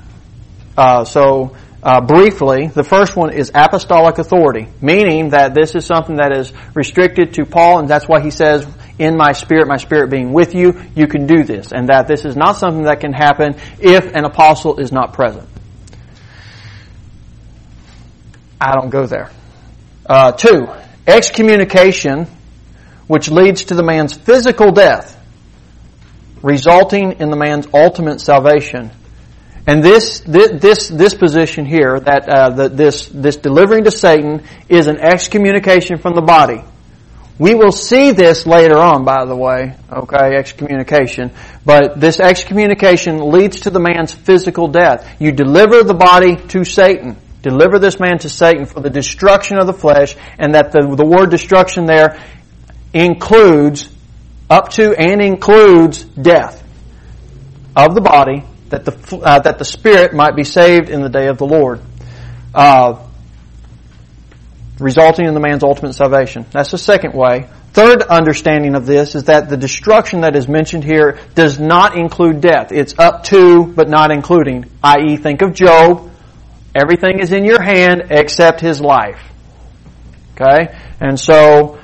Briefly, the first one is apostolic authority, meaning that this is something that is restricted to Paul, and that's why he says, in my spirit being with you, you can do this. And that this is not something that can happen if an apostle is not present. I don't go there. 2, excommunication, which leads to the man's physical death, resulting in the man's ultimate salvation. And this position here, that this delivering to Satan is an excommunication from the body. We will see this later on, by the way, okay, excommunication. But this excommunication leads to the man's physical death. You deliver the body to Satan. Deliver this man to Satan for the destruction of the flesh, and that the word destruction there includes up to and includes death of the body, that the spirit might be saved in the day of the Lord, resulting in the man's ultimate salvation. That's the second way. Third understanding of this is that the destruction that is mentioned here does not include death. It's up to, but not including. I.e., think of Job. Everything is in your hand except his life. Okay? And so,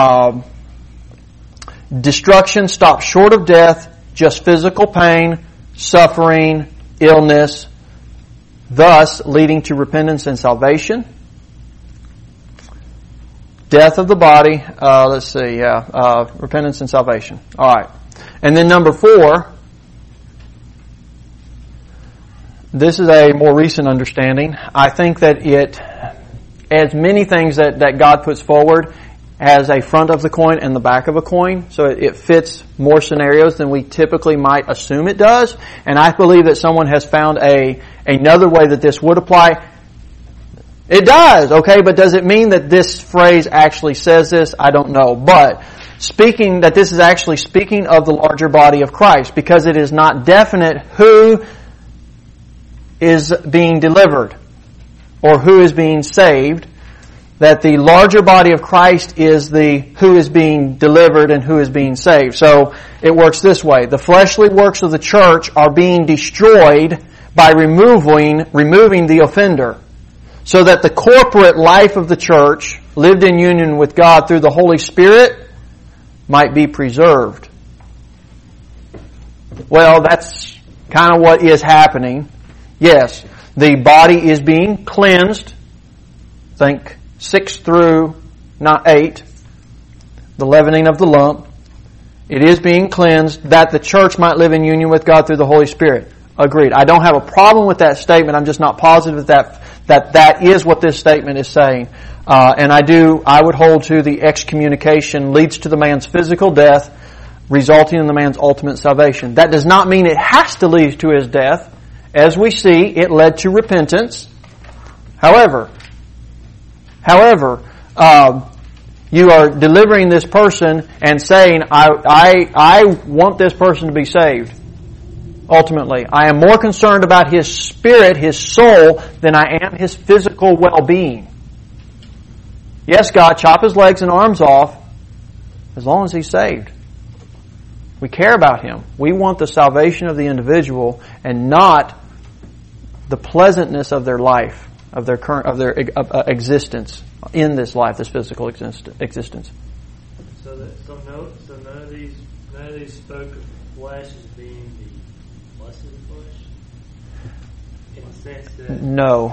destruction stops short of death, just physical pain, suffering, illness, thus leading to repentance and salvation. Death of the body, repentance and salvation. Alright. And then number 4, this is a more recent understanding. I think that it, as many things that God puts forward, as a front of the coin and the back of a coin, so it fits more scenarios than we typically might assume it does. And I believe that someone has found another way that this would apply. It does, okay, but does it mean that this phrase actually says this? I don't know. But speaking that this is actually speaking of the larger body of Christ, because it is not definite who is being delivered or who is being saved, that the larger body of Christ is the who is being delivered and who is being saved. So it works this way. The fleshly works of the church are being destroyed by removing the offender, so that the corporate life of the church, lived in union with God through the Holy Spirit, might be preserved. Well, that's kind of what is happening. Yes, the body is being cleansed. Think 6 through 8, the leavening of the lump. It is being cleansed that the church might live in union with God through the Holy Spirit. Agreed. I don't have a problem with that statement. I'm just not positive that is what this statement is saying. And I would hold to the excommunication leads to the man's physical death, resulting in the man's ultimate salvation. That does not mean it has to lead to his death. As we see, it led to repentance. However, you are delivering this person and saying, I want this person to be saved. Ultimately, I am more concerned about his spirit, his soul, than I am his physical well-being. Yes, God, chop his legs and arms off as long as he's saved. We care about him. We want the salvation of the individual and not the pleasantness of their life, of their existence in this life, this physical existence. So none of these spoke of flesh as being the blessed flesh, in the sense that no.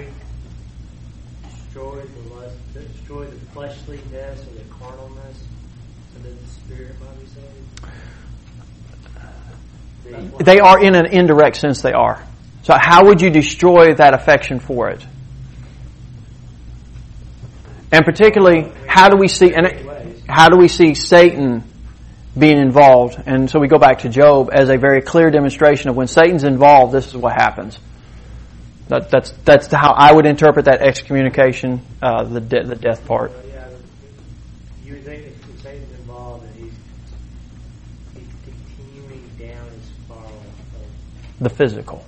Destroy the fleshliness or the carnalness, and then the spirit might be saved. They are, in an indirect sense, they are. So how would you destroy that affection for it? And particularly, how do we see Satan being involved? And so we go back to Job as a very clear demonstration of when Satan's involved, this is what happens. That's how I would interpret that excommunication, the death part. Well, yeah, you would think if Satan's involved and he's continuing down his spiral of the physical.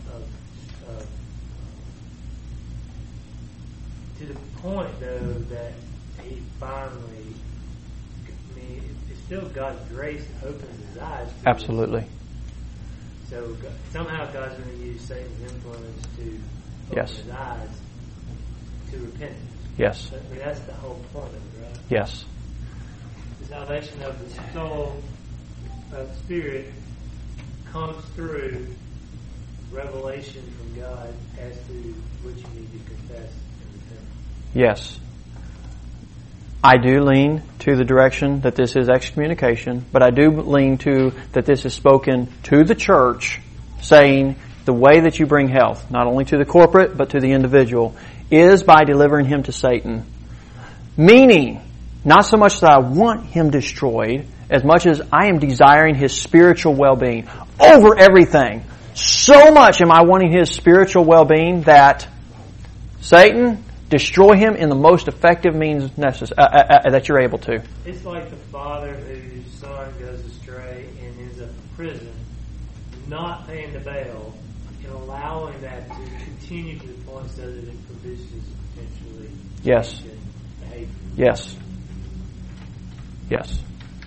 To the point, though, that he finally, it's still God's grace that opens his eyes to Absolutely. This. So somehow God's going to use Satan's influence to open his eyes to repentance. Yes. That's the whole point of it, right? Yes. The salvation of the soul, of the spirit, comes through revelation from God as to which you need to confess and repent. Yes. I do lean to the direction that this is excommunication, but I do lean to that this is spoken to the church, saying the way that you bring health, not only to the corporate, but to the individual, is by delivering him to Satan. Meaning, not so much that I want him destroyed, as much as I am desiring his spiritual well-being over everything. So much am I wanting his spiritual well-being that Satan, destroy him in the most effective means that you're able to. It's like the father whose son goes astray and ends up in prison, not paying the bail, and allowing that to continue to the point so that it produces potentially Yes. behavior. Yes. Yes.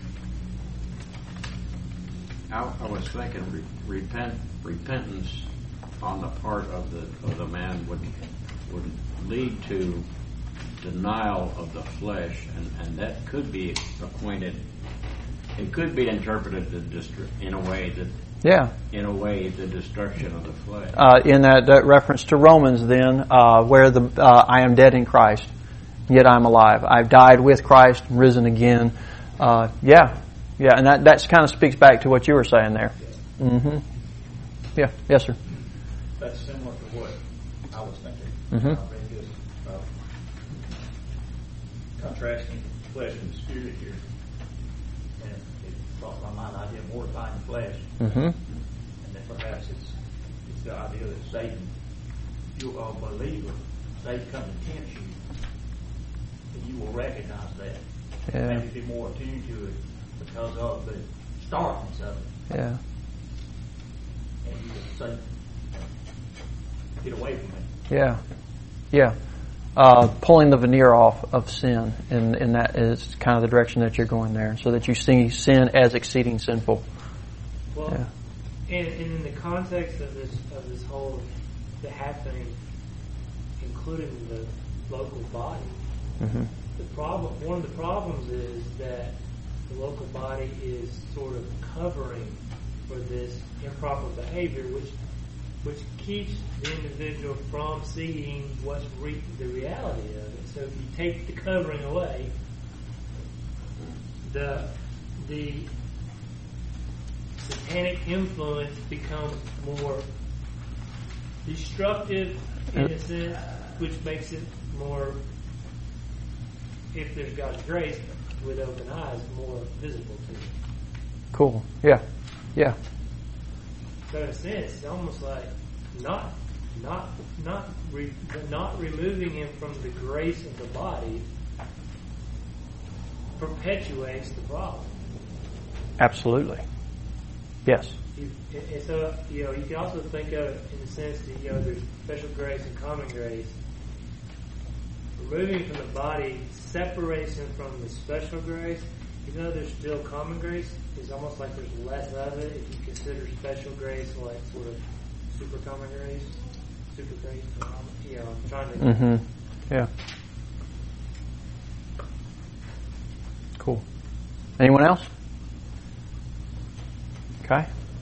I was thinking repentance on the part of the man would lead to denial of the flesh, and that could be acquainted. It could be interpreted in a way that. Yeah. In a way, the destruction of the flesh. In that reference to Romans, then, where I am dead in Christ, yet I am alive. I've died with Christ, risen again. Yeah, and that kind of speaks back to what you were saying there. Mm-hmm. Yeah, yes, sir. That's similar to what I was thinking. Mm-hmm. Contrasting flesh and the spirit here. And it crossed my mind the idea of mortifying the flesh. Mm-hmm. And then perhaps it's the idea that Satan, you are a believer, Satan comes and tempts you, and you will recognize that. Yeah. Maybe be more attuned to it because of the starkness of it. Yeah. And you just say, get away from it. Yeah. Yeah. Pulling the veneer off of sin, and that is kind of the direction that you're going there, so that you see sin as exceeding sinful. Well, Yeah. and in the context of this whole the happening, including the local body, Mm-hmm. one of the problems is that the local body is sort of covering for this improper behavior, which keeps the individual from seeing what's the reality of it. So if you take the covering away, the satanic influence becomes more destructive in a sense, which makes it more, if there's God's grace, with open eyes, more visible to you. Cool. Yeah. Yeah. So in a sense, it's almost like not removing him from the grace of the body perpetuates the problem. Absolutely. Yes. And so, you can also think of it in the sense that, there's special grace and common grace. Removing from the body separates him from the special grace. Even though there's still common grace, it's almost like there's less of it if you consider special grace like sort of super common grace, super grace. I'm trying to. Mm-hmm. Yeah. Cool. Anyone else? Okay.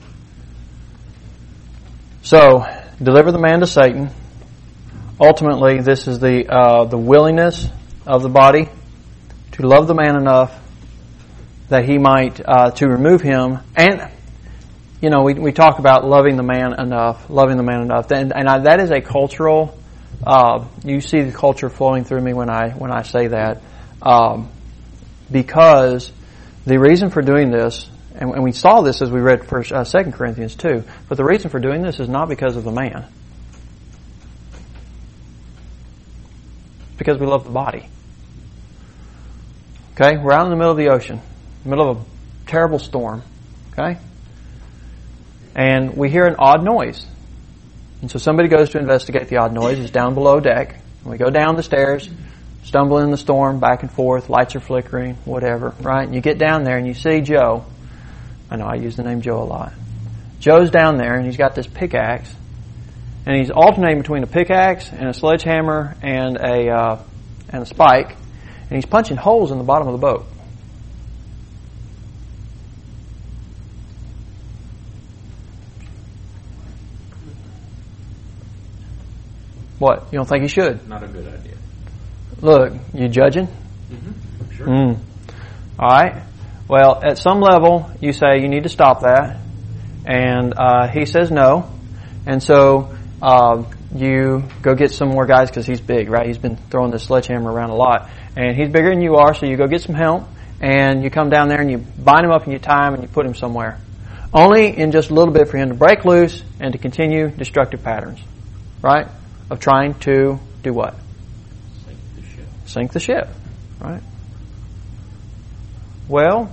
So, deliver the man to Satan. Ultimately, this is the willingness of the body to love the man enough that he might to remove him. And we talk about loving the man enough, and that is a cultural. You see the culture flowing through me when I say that, because the reason for doing this, and we saw this as we read 2 Corinthians 2, but the reason for doing this is not because of the man. It's because we love the body. Okay? We're out in the middle of the ocean, middle of a terrible storm. Okay? And we hear an odd noise. And so somebody goes to investigate the odd noise. It's down below deck. And we go down the stairs, stumbling in the storm, back and forth, lights are flickering, whatever, right? And you get down there and you see Joe. I know I use the name Joe a lot. Joe's down there and he's got this pickaxe. And he's alternating between a pickaxe and a sledgehammer and a spike. And he's punching holes in the bottom of the boat. What? You don't think he should? Not a good idea. Look, you judging? Mm-hmm. Sure. All right. Well, at some level, you say you need to stop that. And he says no. And so you go get some more guys because he's big, right? He's been throwing this sledgehammer around a lot. And he's bigger than you are, so you go get some help. And you come down there and you bind him up and you tie him and you put him somewhere. Only in just a little bit for him to break loose and to continue destructive patterns, right? Of trying to do what? Sink the ship, right? Well,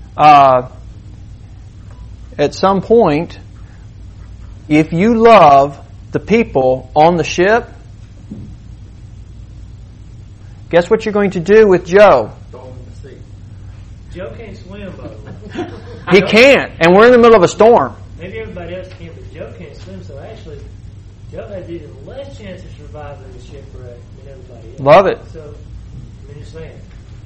at some point, if you love the people on the ship, guess what you're going to do with Joe? Throw him in the sea. Joe can't swim, by the way. He can't, and we're in the middle of a storm. Maybe everybody else can, but Joe can't swim, so actually, Joe has even less chance of surviving the shipwreck than everybody else. Love it. So, I'm just saying.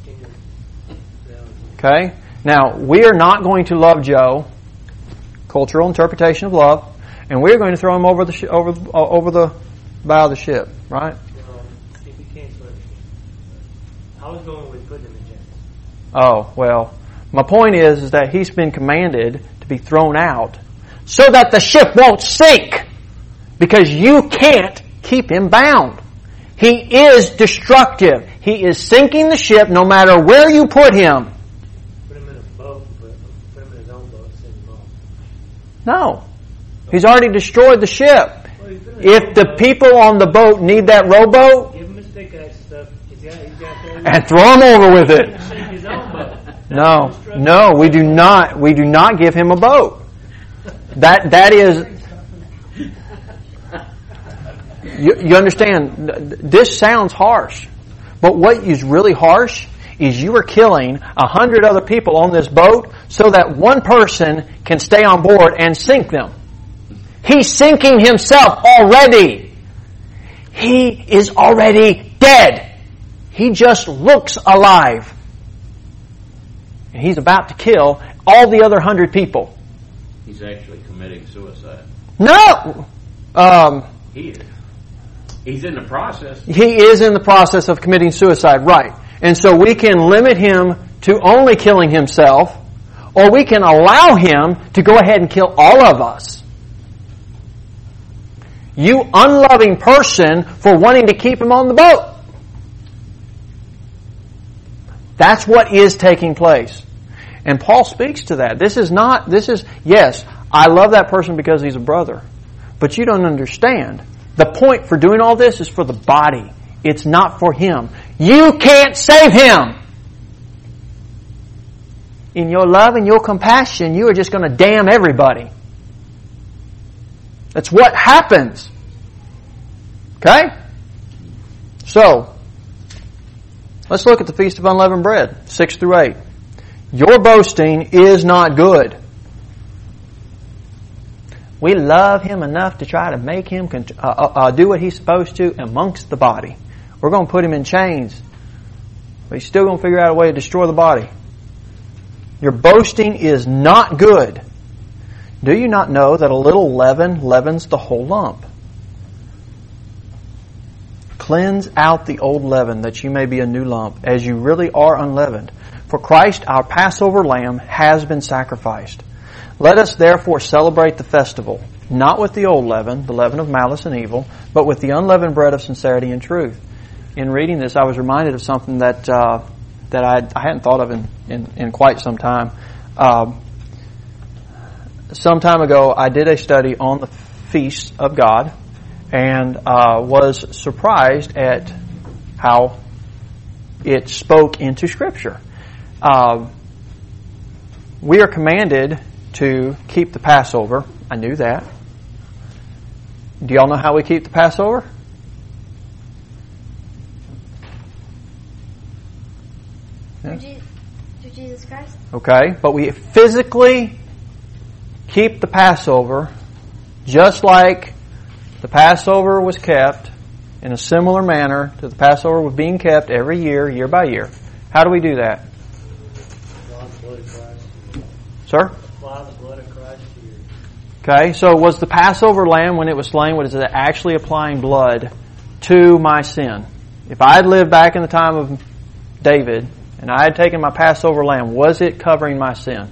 Okay? Now, we are not going to love Joe, cultural interpretation of love, and we're going to throw him over the over the bow of the ship, right? If he can't swim. I was going with putting him in jail. Oh, well, my point is that he's been commanded to be thrown out so that the ship won't sink, because you can't keep him bound. He is destructive. He is sinking the ship no matter where you put him. Put him in a boat, but put him in his own boat, send him off. No. He's already destroyed the ship. Well, he's been in If the rowboat. people on the boat need that rowboat, Give him his pickaxe and stuff. He's got and throw him over with it. sink his own boat. No, we do not give him a boat. That is, you understand, this sounds harsh. But what is really harsh is you are killing 100 other people on this boat so that one person can stay on board and sink them. He's sinking himself already. He is already dead. He just looks alive. And he's about to kill all the other 100 people. He's actually committing suicide. No! He is. He's in the process. He is in the process of committing suicide, right. And so we can limit him to only killing himself, or we can allow him to go ahead and kill all of us. You unloving person for wanting to keep him on the boat. That's what is taking place. And Paul speaks to that. Yes, I love that person because he's a brother. But you don't understand. The point for doing all this is for the body. It's not for him. You can't save him. In your love and your compassion, you are just going to damn everybody. That's what happens. Okay? So, let's look at the Feast of Unleavened Bread, 6 through 8. Your boasting is not good. We love him enough to try to make him do what he's supposed to amongst the body. We're going to put him in chains. But he's still going to figure out a way to destroy the body. Your boasting is not good. Do you not know that a little leaven leavens the whole lump? Cleanse out the old leaven that you may be a new lump, as you really are unleavened. For Christ, our Passover lamb, has been sacrificed. Let us therefore celebrate the festival, not with the old leaven, the leaven of malice and evil, but with the unleavened bread of sincerity and truth. In reading this, I was reminded of something that I hadn't thought of in quite some time. Some time ago, I did a study on the feasts of God, and was surprised at how it spoke into Scripture. We are commanded to keep the Passover. I knew that. Do y'all know how we keep the Passover? Through Jesus Christ. Okay, but we physically keep the Passover just like the Passover was kept in a similar manner to the Passover was being kept every year, year by year. How do we do that? Apply the blood of Christ. Sir? Apply the blood of Christ to your... Okay, so was the Passover lamb, when it was slain, was it actually applying blood to my sin? If I had lived back in the time of David, and I had taken my Passover lamb, was it covering my sin?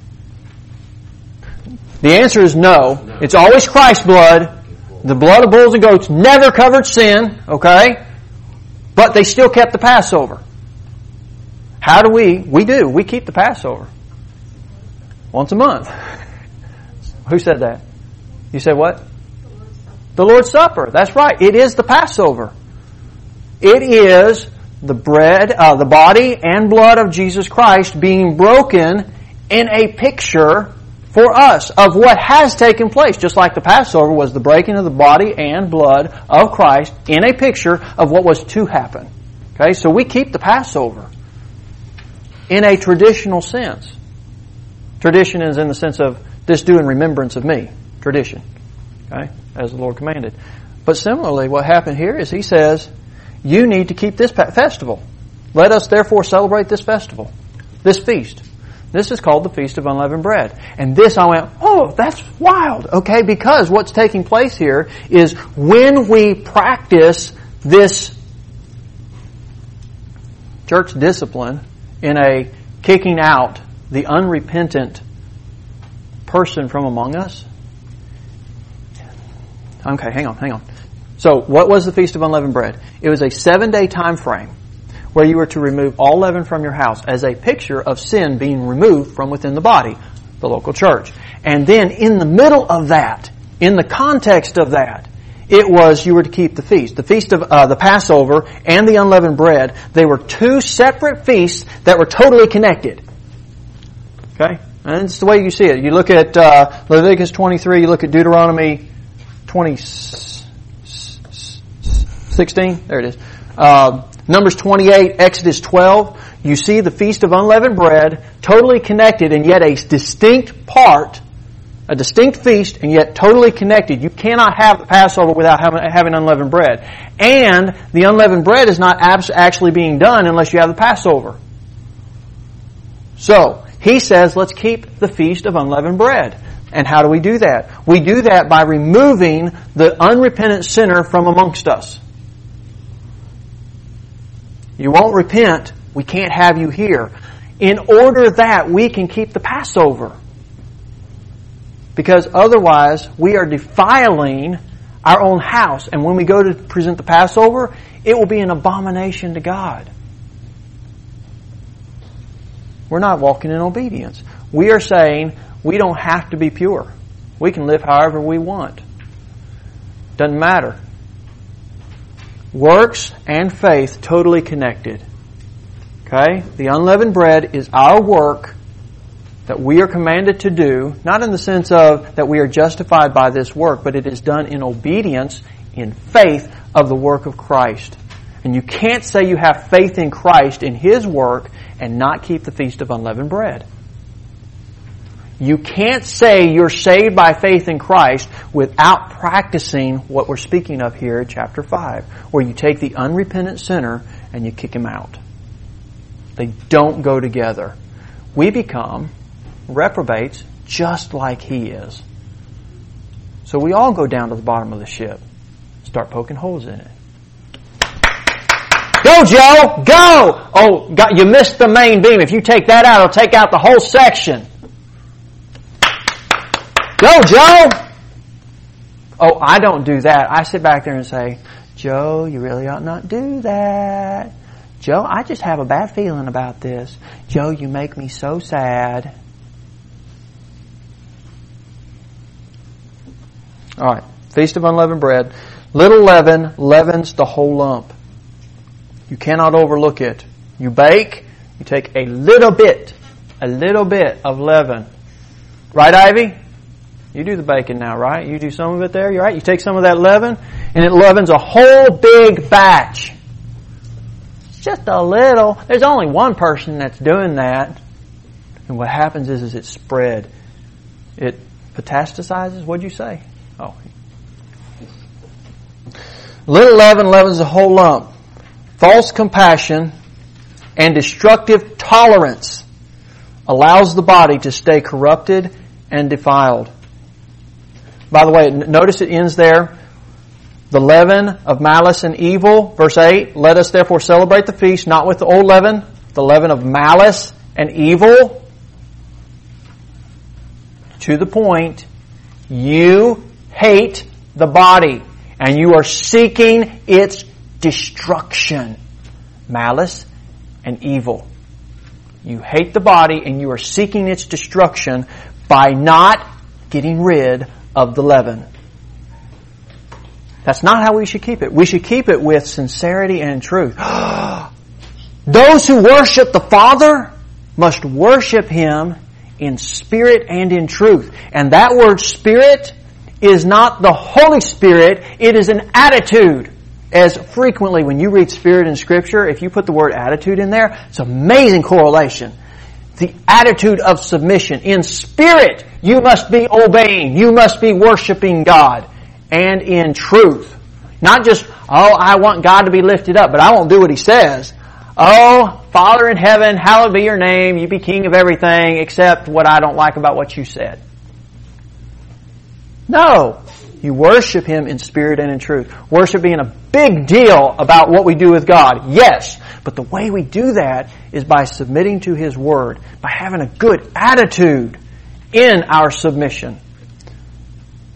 The answer is no. It's always Christ's blood. The blood of bulls and goats never covered sin, okay? But they still kept the Passover. How do we? We keep the Passover. Once a month. Who said that? You said what? The Lord's Supper. That's right. It is the Passover. It is the bread, the body and blood of Jesus Christ being broken in a picture for us of what has taken place. Just like the Passover was the breaking of the body and blood of Christ in a picture of what was to happen. Okay, so we keep the Passover in a traditional sense. Tradition is in the sense of this do in remembrance of me. Tradition. Okay, as the Lord commanded. But similarly, what happened here is He says, you need to keep this festival. Let us therefore celebrate this festival, this feast. This is called the Feast of Unleavened Bread. And this I went, oh, that's wild. Okay, because what's taking place here is when we practice this church discipline in a kicking out the unrepentant person from among us. Okay, hang on. So, what was the Feast of Unleavened Bread? It was a 7-day time frame where you were to remove all leaven from your house as a picture of sin being removed from within the body, the local church. And then in the middle of that, in the context of that, it was you were to keep the feast. The feast of the Passover and the unleavened bread, they were two separate feasts that were totally connected. Okay? And it's the way you see it. You look at Leviticus 23, you look at Deuteronomy 16, there it is. Numbers 28, Exodus 12, you see the Feast of Unleavened Bread totally connected and yet a distinct part, a distinct feast and yet totally connected. You cannot have the Passover without having unleavened bread. And the unleavened bread is not actually being done unless you have the Passover. So, he says, let's keep the Feast of Unleavened Bread. And how do we do that? We do that by removing the unrepentant sinner from amongst us. You won't repent, we can't have you here. In order that we can keep the Passover. Because otherwise, we are defiling our own house. And when we go to present the Passover, it will be an abomination to God. We're not walking in obedience. We are saying we don't have to be pure. We can live however we want. Doesn't matter. Works and faith totally connected. Okay? The unleavened bread is our work that we are commanded to do, not in the sense of that we are justified by this work, but it is done in obedience, in faith of the work of Christ. And you can't say you have faith in Christ, in His work, and not keep the Feast of Unleavened Bread. You can't say you're saved by faith in Christ without practicing what we're speaking of here in chapter 5, where you take the unrepentant sinner and you kick him out. They don't go together. We become reprobates just like he is. So we all go down to the bottom of the ship, start poking holes in it. Go, Joe! Go! Oh, God, you missed the main beam. If you take that out, it'll take out the whole section. Go, Joe! Oh, I don't do that. I sit back there and say, Joe, you really ought not do that. Joe, I just have a bad feeling about this. Joe, you make me so sad. All right, Feast of Unleavened Bread. Little leaven leavens the whole lump. You cannot overlook it. You bake, you take a little bit of leaven. Right, Ivy? You do the baking now, right? You do some of it there, you right? You take some of that leaven, and it leavens a whole big batch. Just a little. There's only one person that's doing that. And what happens is it spread. It metastasizes. What'd you say? Oh. Little leaven leavens the whole lump. False compassion and destructive tolerance allows the body to stay corrupted and defiled. By the way, notice it ends there. The leaven of malice and evil, verse 8, let us therefore celebrate the feast, not with the old leaven, the leaven of malice and evil. To the point, you hate the body and you are seeking its destruction. Malice and evil. You hate the body and you are seeking its destruction by not getting rid of the leaven. That's not how we should keep it. We should keep it with sincerity and truth. Those who worship the Father must worship Him in spirit and in truth. And that word spirit is not the Holy Spirit, it is an attitude. As frequently when you read spirit in Scripture, if you put the word attitude in there, it's an amazing correlation. The attitude of submission. In spirit, you must be obeying. You must be worshiping God. And in truth. Not just, oh, I want God to be lifted up, but I won't do what He says. Oh, Father in heaven, hallowed be your name. You be king of everything except what I don't like about what you said. No. You worship Him in spirit and in truth. Worship being a big deal about what we do with God. Yes. But the way we do that is by submitting to His Word. By having a good attitude in our submission.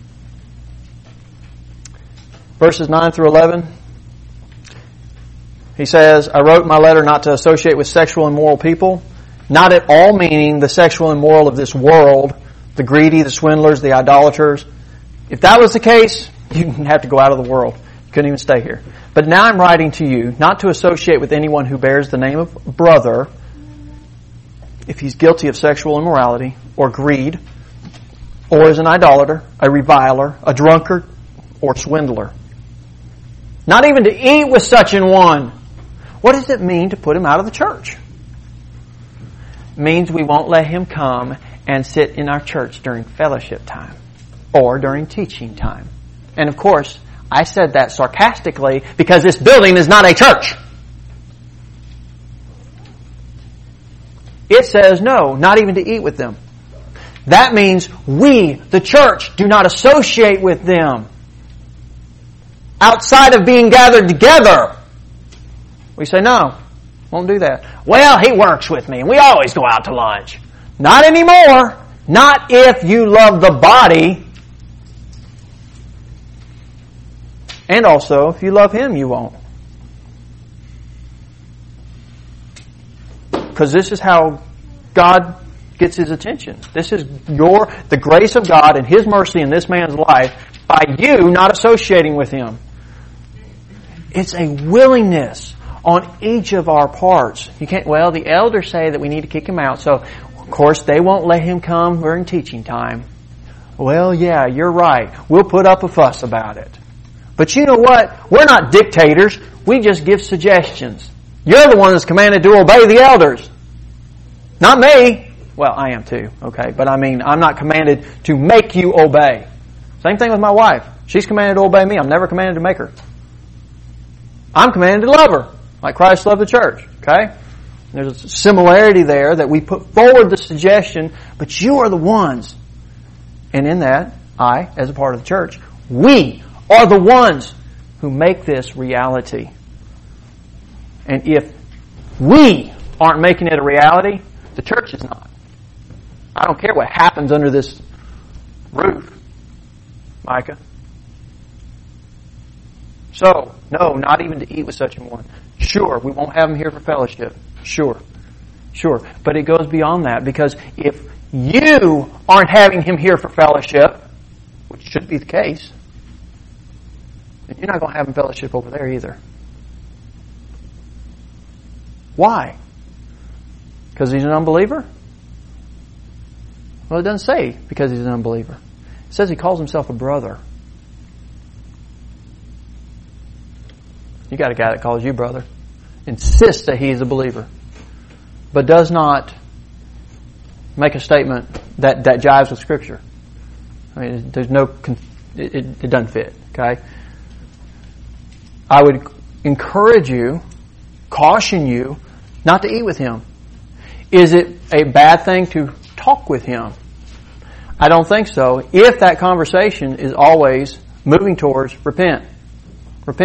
Verses 9 through 11. He says, I wrote my letter not to associate with sexual immoral people, not at all meaning the sexual immoral of this world, the greedy, the swindlers, the idolaters. If that was the case, you'd have to go out of the world. You couldn't even stay here. But now I'm writing to you not to associate with anyone who bears the name of brother if he's guilty of sexual immorality or greed, or is an idolater, a reviler, a drunkard, or swindler. Not even to eat with such an one. What does it mean to put him out of the church? It means we won't let him come and sit in our church during fellowship time or during teaching time. And of course, I said that sarcastically because this building is not a church. It says no, not even to eat with them. That means we, the church, do not associate with them outside of being gathered together. We say, no, won't do that. Well, he works with me and we always go out to lunch. Not anymore. Not if you love the body. And also, if you love him, you won't. Because this is how God gets his attention. This is the grace of God and his mercy in this man's life by you not associating with him. It's a willingness on each of our parts. You can't, well, the elders say that we need to kick him out, so of course they won't let him come during teaching time. Well, yeah, you're right. We'll put up a fuss about it. But you know what? We're not dictators. We just give suggestions. You're the one that's commanded to obey the elders. Not me. Well, I am too, okay? But I mean, I'm not commanded to make you obey. Same thing with my wife. She's commanded to obey me. I'm never commanded to make her. I'm commanded to love her, like Christ loved the church, okay? There's a similarity there that we put forward the suggestion, but you are the ones. And in that, I, as a part of the church, we are the ones who make this reality. And if we aren't making it a reality, the church is not. I don't care what happens under this roof, Micah. So, no, not even to eat with such a one. Sure, we won't have him here for fellowship. Sure. But it goes beyond that, because if you aren't having him here for fellowship, which should be the case, then you're not going to have him fellowship over there either. Why? Because he's an unbeliever? Well, it doesn't say because he's an unbeliever. It says he calls himself a brother. You got a guy that calls you brother, insists that he is a believer, but does not make a statement that jives with Scripture. I mean, there's no, it doesn't fit. Okay, I would encourage you, caution you, not to eat with him. Is it a bad thing to talk with him? I don't think so. If that conversation is always moving towards repent. But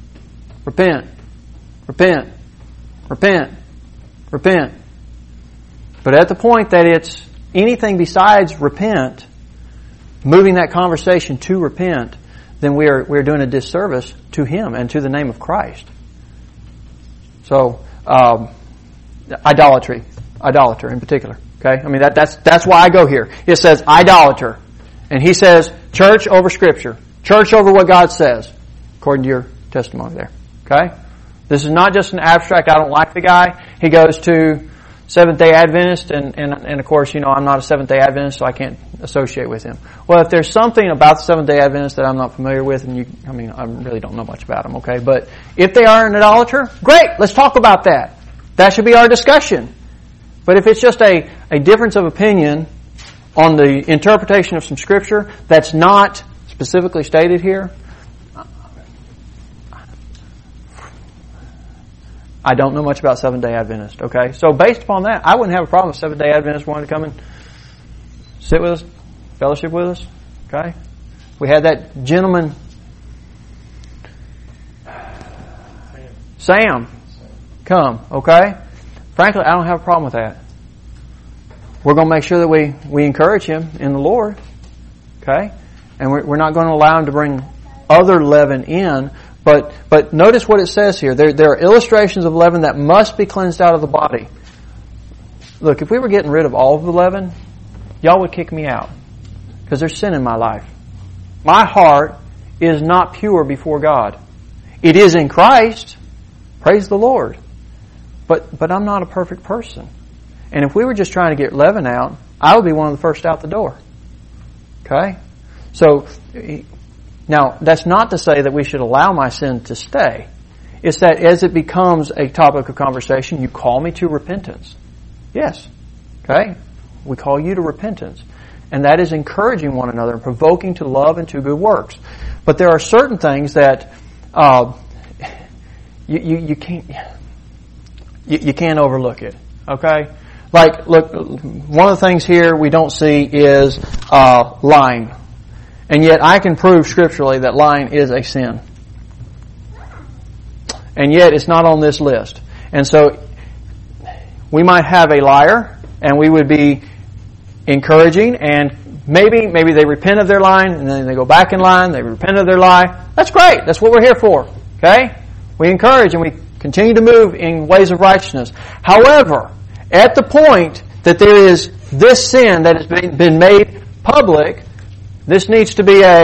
at the point that it's anything besides repent, moving that conversation to repent, then we're doing a disservice to him and to the name of Christ. So, idolater in particular. Okay, I mean that's why I go here. It says idolater, and he says church over Scripture, church over what God says, according to your testimony there. Okay, this is not just an abstract. I don't like the guy. He goes to Seventh-day Adventist, and of course, you know, I'm not a Seventh-day Adventist, so I can't associate with him. Well, if there's something about the Seventh-day Adventist that I'm not familiar with, and I really don't know much about them. Okay, but if they are an idolater, great. Let's talk about that. That should be our discussion. But if it's just a difference of opinion on the interpretation of some Scripture that's not specifically stated here, I don't know much about Seventh-day Adventist, okay? So based upon that, I wouldn't have a problem if Seventh-day Adventists wanted to come and sit with us, fellowship with us, okay? We had that gentleman, Sam, come, okay? Frankly, I don't have a problem with that. We're going to make sure that we encourage him in the Lord, okay? And we're not going to allow him to bring other leaven in, But notice what it says here. There are illustrations of leaven that must be cleansed out of the body. Look, if we were getting rid of all of the leaven, y'all would kick me out. Because there's sin in my life. My heart is not pure before God. It is in Christ. Praise the Lord. But I'm not a perfect person. And if we were just trying to get leaven out, I would be one of the first out the door. Okay? So, now, that's not to say that we should allow my sin to stay. It's that as it becomes a topic of conversation, you call me to repentance. Yes. Okay? We call you to repentance. And that is encouraging one another and provoking to love and to good works. But there are certain things that you can't overlook it. Okay? Like, look, one of the things here we don't see is lying. And yet I can prove scripturally that lying is a sin. And yet it's not on this list. And so we might have a liar and we would be encouraging, and maybe they repent of their lying and then they go back in line, they repent of their lie. That's great. That's what we're here for. Okay? We encourage and we continue to move in ways of righteousness. However, at the point that there is this sin that has been made public, this needs to be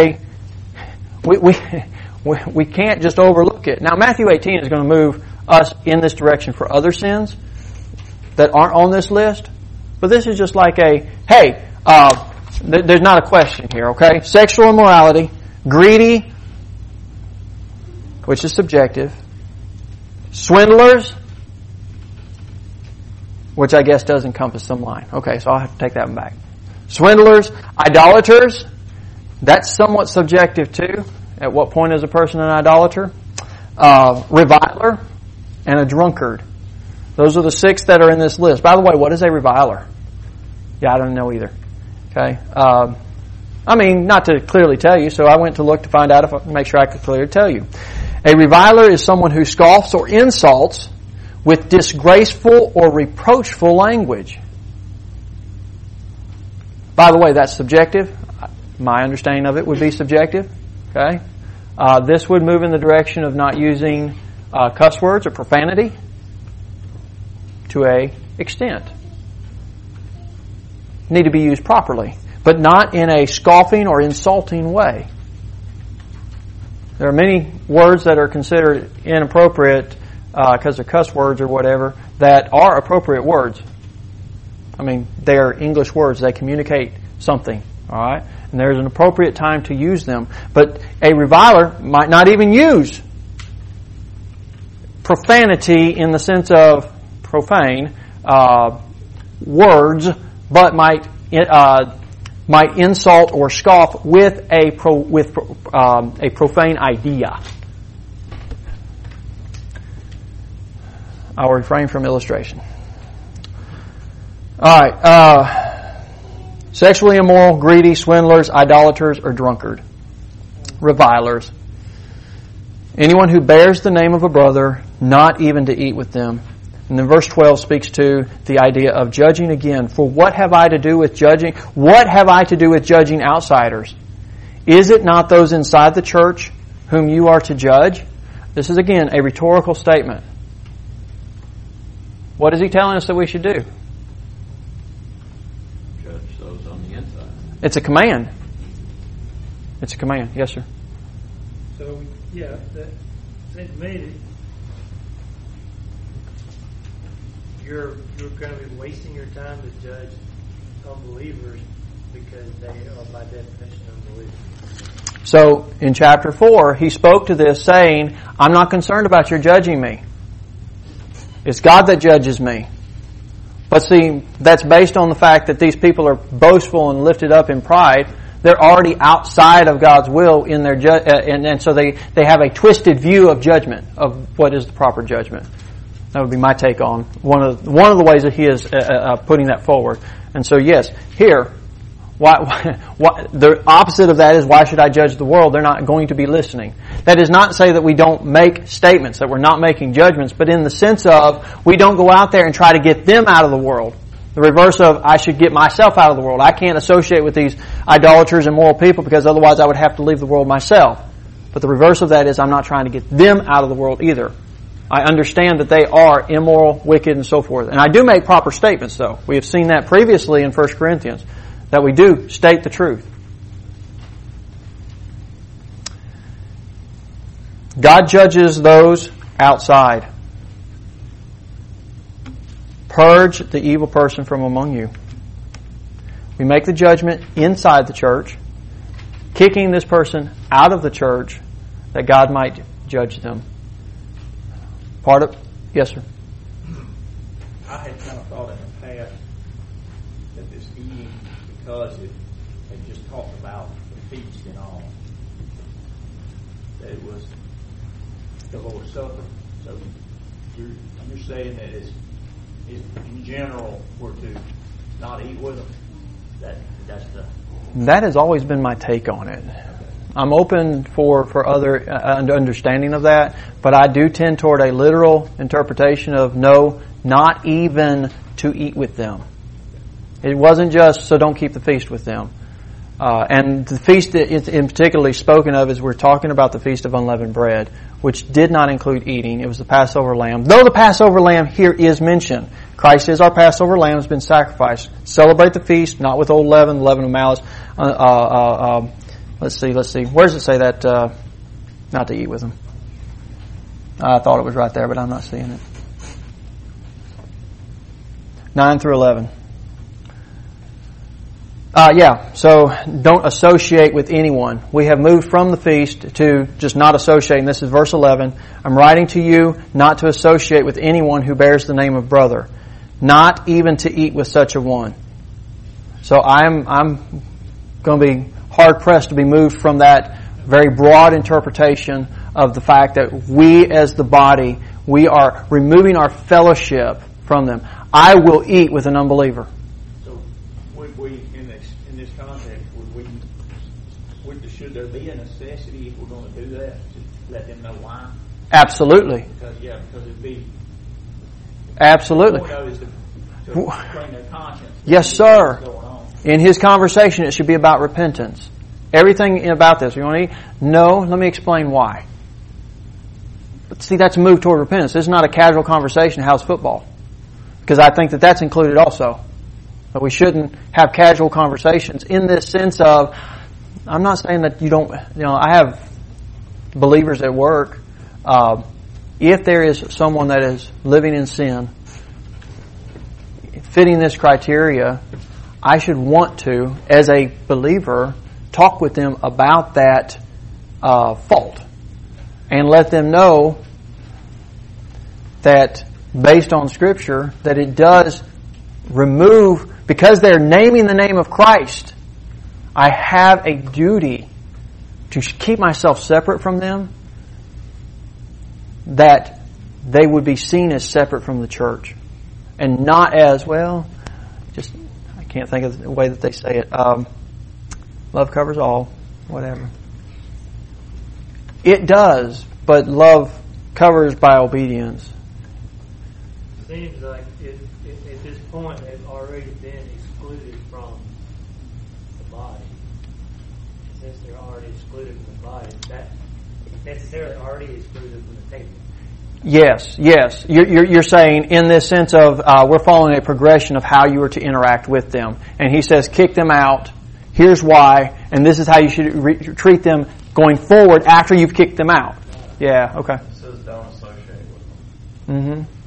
we can't just overlook it. Now, Matthew 18 is going to move us in this direction for other sins that aren't on this list. But this is just like there's not a question here, okay? Sexual immorality, greedy, which is subjective, swindlers, which I guess does encompass some lying. Okay, so I'll have to take that one back. Swindlers, idolaters, that's somewhat subjective too. At what point is a person an idolater? Reviler and a drunkard. Those are the 6 that are in this list. By the way, what is a reviler? Yeah, I don't know either. Okay. Not to clearly tell you, so I went to look to find out make sure I could clearly tell you. A reviler is someone who scoffs or insults with disgraceful or reproachful language. By the way, that's subjective. My understanding of it would be subjective. Okay. This would move in the direction of not using cuss words or profanity to a extent. Need to be used properly, but not in a scoffing or insulting way. There are many words that are considered inappropriate because they're cuss words or whatever that are appropriate words. I mean, they are English words. They communicate something. All right? And there's an appropriate time to use them. But a reviler might not even use profanity in the sense of profane words, but might insult or scoff with a profane idea. I'll refrain from illustration. All right. Sexually immoral, greedy, swindlers, idolaters, or drunkard. Revilers. Anyone who bears the name of a brother, not even to eat with them. And then verse 12 speaks to the idea of judging again. For what have I to do with judging? What have I to do with judging outsiders? Is it not those inside the church whom you are to judge? This is again a rhetorical statement. What is he telling us that we should do? Judge those on the inside. It's a command. It's a command. Yes, sir. So, yeah, that seems to me that you're going to be wasting your time to judge unbelievers because they are by definition unbelievers. So, in chapter 4, he spoke to this saying, I'm not concerned about your judging me. It's God that judges me. But see, that's based on the fact that these people are boastful and lifted up in pride. They're already outside of God's will in their and so they have a twisted view of judgment, of what is the proper judgment. That would be my take on one of the ways that he is putting that forward. And so, yes, here, why the opposite of that is, why should I judge the world? They're not going to be listening. That does not say that we don't make statements, that we're not making judgments, but in the sense of we don't go out there and try to get them out of the world. The reverse of, I should get myself out of the world. I can't associate with these idolaters and immoral people because otherwise I would have to leave the world myself. But the reverse of that is I'm not trying to get them out of the world either. I understand that they are immoral, wicked, and so forth. And I do make proper statements, though. We have seen that previously in 1 Corinthians, that we do state the truth. God judges those outside. Purge the evil person from among you. We make the judgment inside the church, kicking this person out of the church that God might judge them. Yes, sir. I had kind of thought in the past that this eating, because it had just talked about the feast and all, that it was the Lord's Supper. So you're saying that it's in general we're to not eat with them. That has always been my take on it. I'm open for other understanding of that, but I do tend toward a literal interpretation of no, not even to eat with them. It wasn't just so don't keep the feast with them. And the feast that it's in particularly spoken of is we're talking about the Feast of Unleavened Bread, which did not include eating. It was the Passover lamb. Though the Passover lamb here is mentioned. Christ is our Passover lamb, has been sacrificed. Celebrate the feast, not with old leaven, the leaven of malice. Let's see. Where does it say that not to eat with them? I thought it was right there, but I'm not seeing it. 9 through 11. So don't associate with anyone. We have moved from the feast to just not associating. This is verse 11. I'm writing to you not to associate with anyone who bears the name of brother, not even to eat with such a one. So I'm going to be hard pressed to be moved from that very broad interpretation of the fact that we as the body, we are removing our fellowship from them. I will eat with an unbeliever. So would we, in this context, should there be a necessity if we're going to do that to let them know why? Absolutely. Because it'd be absolutely. The point is to train their conscience. Yes, sir. In his conversation, it should be about repentance. Everything about this. You want to eat? No. Let me explain why. But see, that's a move toward repentance. This is not a casual conversation. How's football? Because I think that that's included also. But we shouldn't have casual conversations in this sense of, I'm not saying that you don't, I have believers at work. If there is someone that is living in sin, fitting this criteria, I should want to, as a believer, talk with them about that fault and let them know that based on Scripture, that it does remove, because they're naming the name of Christ, I have a duty to keep myself separate from them, that they would be seen as separate from the church and not as, I can't think of the way that they say it. Love covers all, whatever. It does, but love covers by obedience. Seems like at this point they've already been excluded from the body. Since they're already excluded from the body, that necessarily already excluded from the table. Yes. You're saying in this sense of we're following a progression of how you are to interact with them. And he says, kick them out. Here's why. And this is how you should treat them going forward after you've kicked them out. Yeah, okay. It says don't associate with them. Mm-hmm.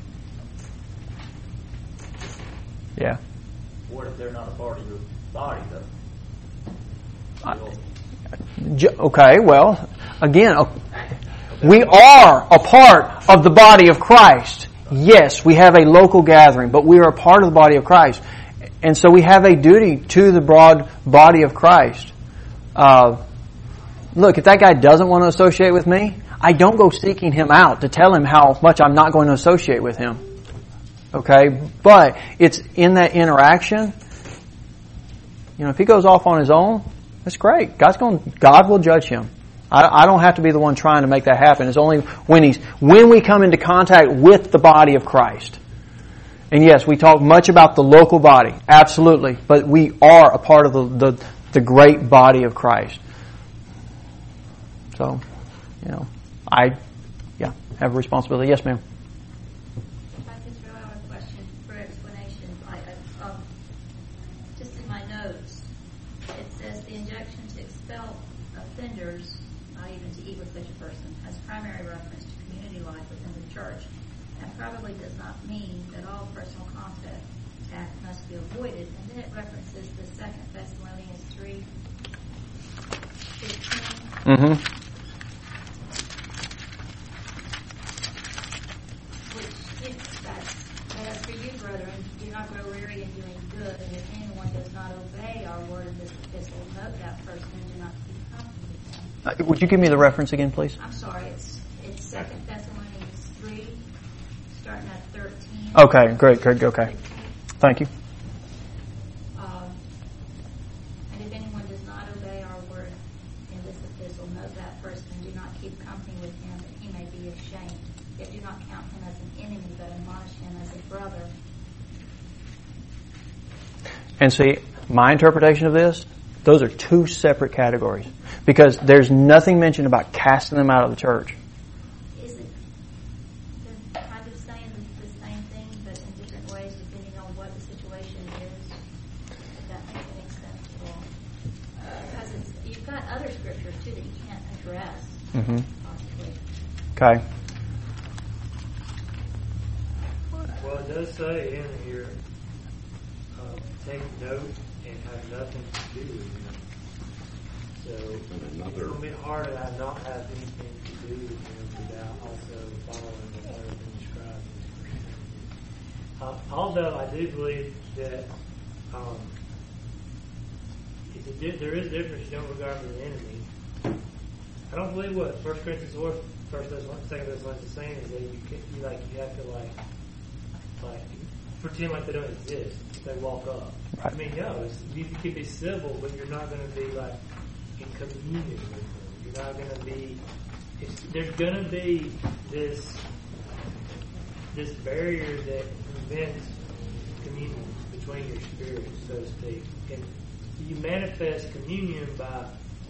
Yeah. What if they're not a part of your body, though? Okay, well, again, we are a part of the body of Christ. Yes, we have a local gathering, but we are a part of the body of Christ. And so we have a duty to the broad body of Christ. Look, if that guy doesn't want to associate with me, I don't go seeking him out to tell him how much I'm not going to associate with him. Okay? But it's in that interaction. If he goes off on his own, that's great. God will judge him. I don't have to be the one trying to make that happen. It's only when we come into contact with the body of Christ. And yes, we talk much about the local body, absolutely, but we are a part of the great body of Christ. So, I have a responsibility. Yes, ma'am. If I could throw out a question for explanation, just in my notes, it says the injunction to expel offenders, not even to eat with such a person, has primary reference to community life within the church, and probably does not mean that all personal contact must be avoided. And then it references the 2 Thessalonians 3:15. Mm-hmm. As for you, brethren, do not grow weary in doing good, and if anyone does not obey our word in this epistle, note that person and do not keep company with them. Would you give me the reference again, please? I'm sorry, it's 2 Thessalonians 3, starting at 13. Okay, great, okay. Thank you. And if anyone does not obey our word in this epistle, note that person and do not keep company with him, that he may be ashamed. Yet do not count him as an enemy, but admonish him as a brother. And see, my interpretation of this, those are two separate categories. Because there's nothing mentioned about casting them out of the church. Is it kind of saying the same thing, but in different ways, depending on what the situation is? If that makes any sense at all. Because you've got other scriptures, too, that you can't address, possibly. Okay. Well, it does say in here, take note and have nothing to do with him. So it's a little bit hard to not have anything to do with him without also following what everything described in 1 Corinthians. Although I do believe that there is a difference. You don't regard him as an enemy. I don't believe what 1 Corinthians or 2 Thessalonians is saying is that you have to pretend like they don't exist. They walk up. Right. I mean, no, you can be civil, but you're not going to be like in communion with them. You're not going to be. There's going to be this barrier that prevents communion between your spirits, so to speak. And you manifest communion by,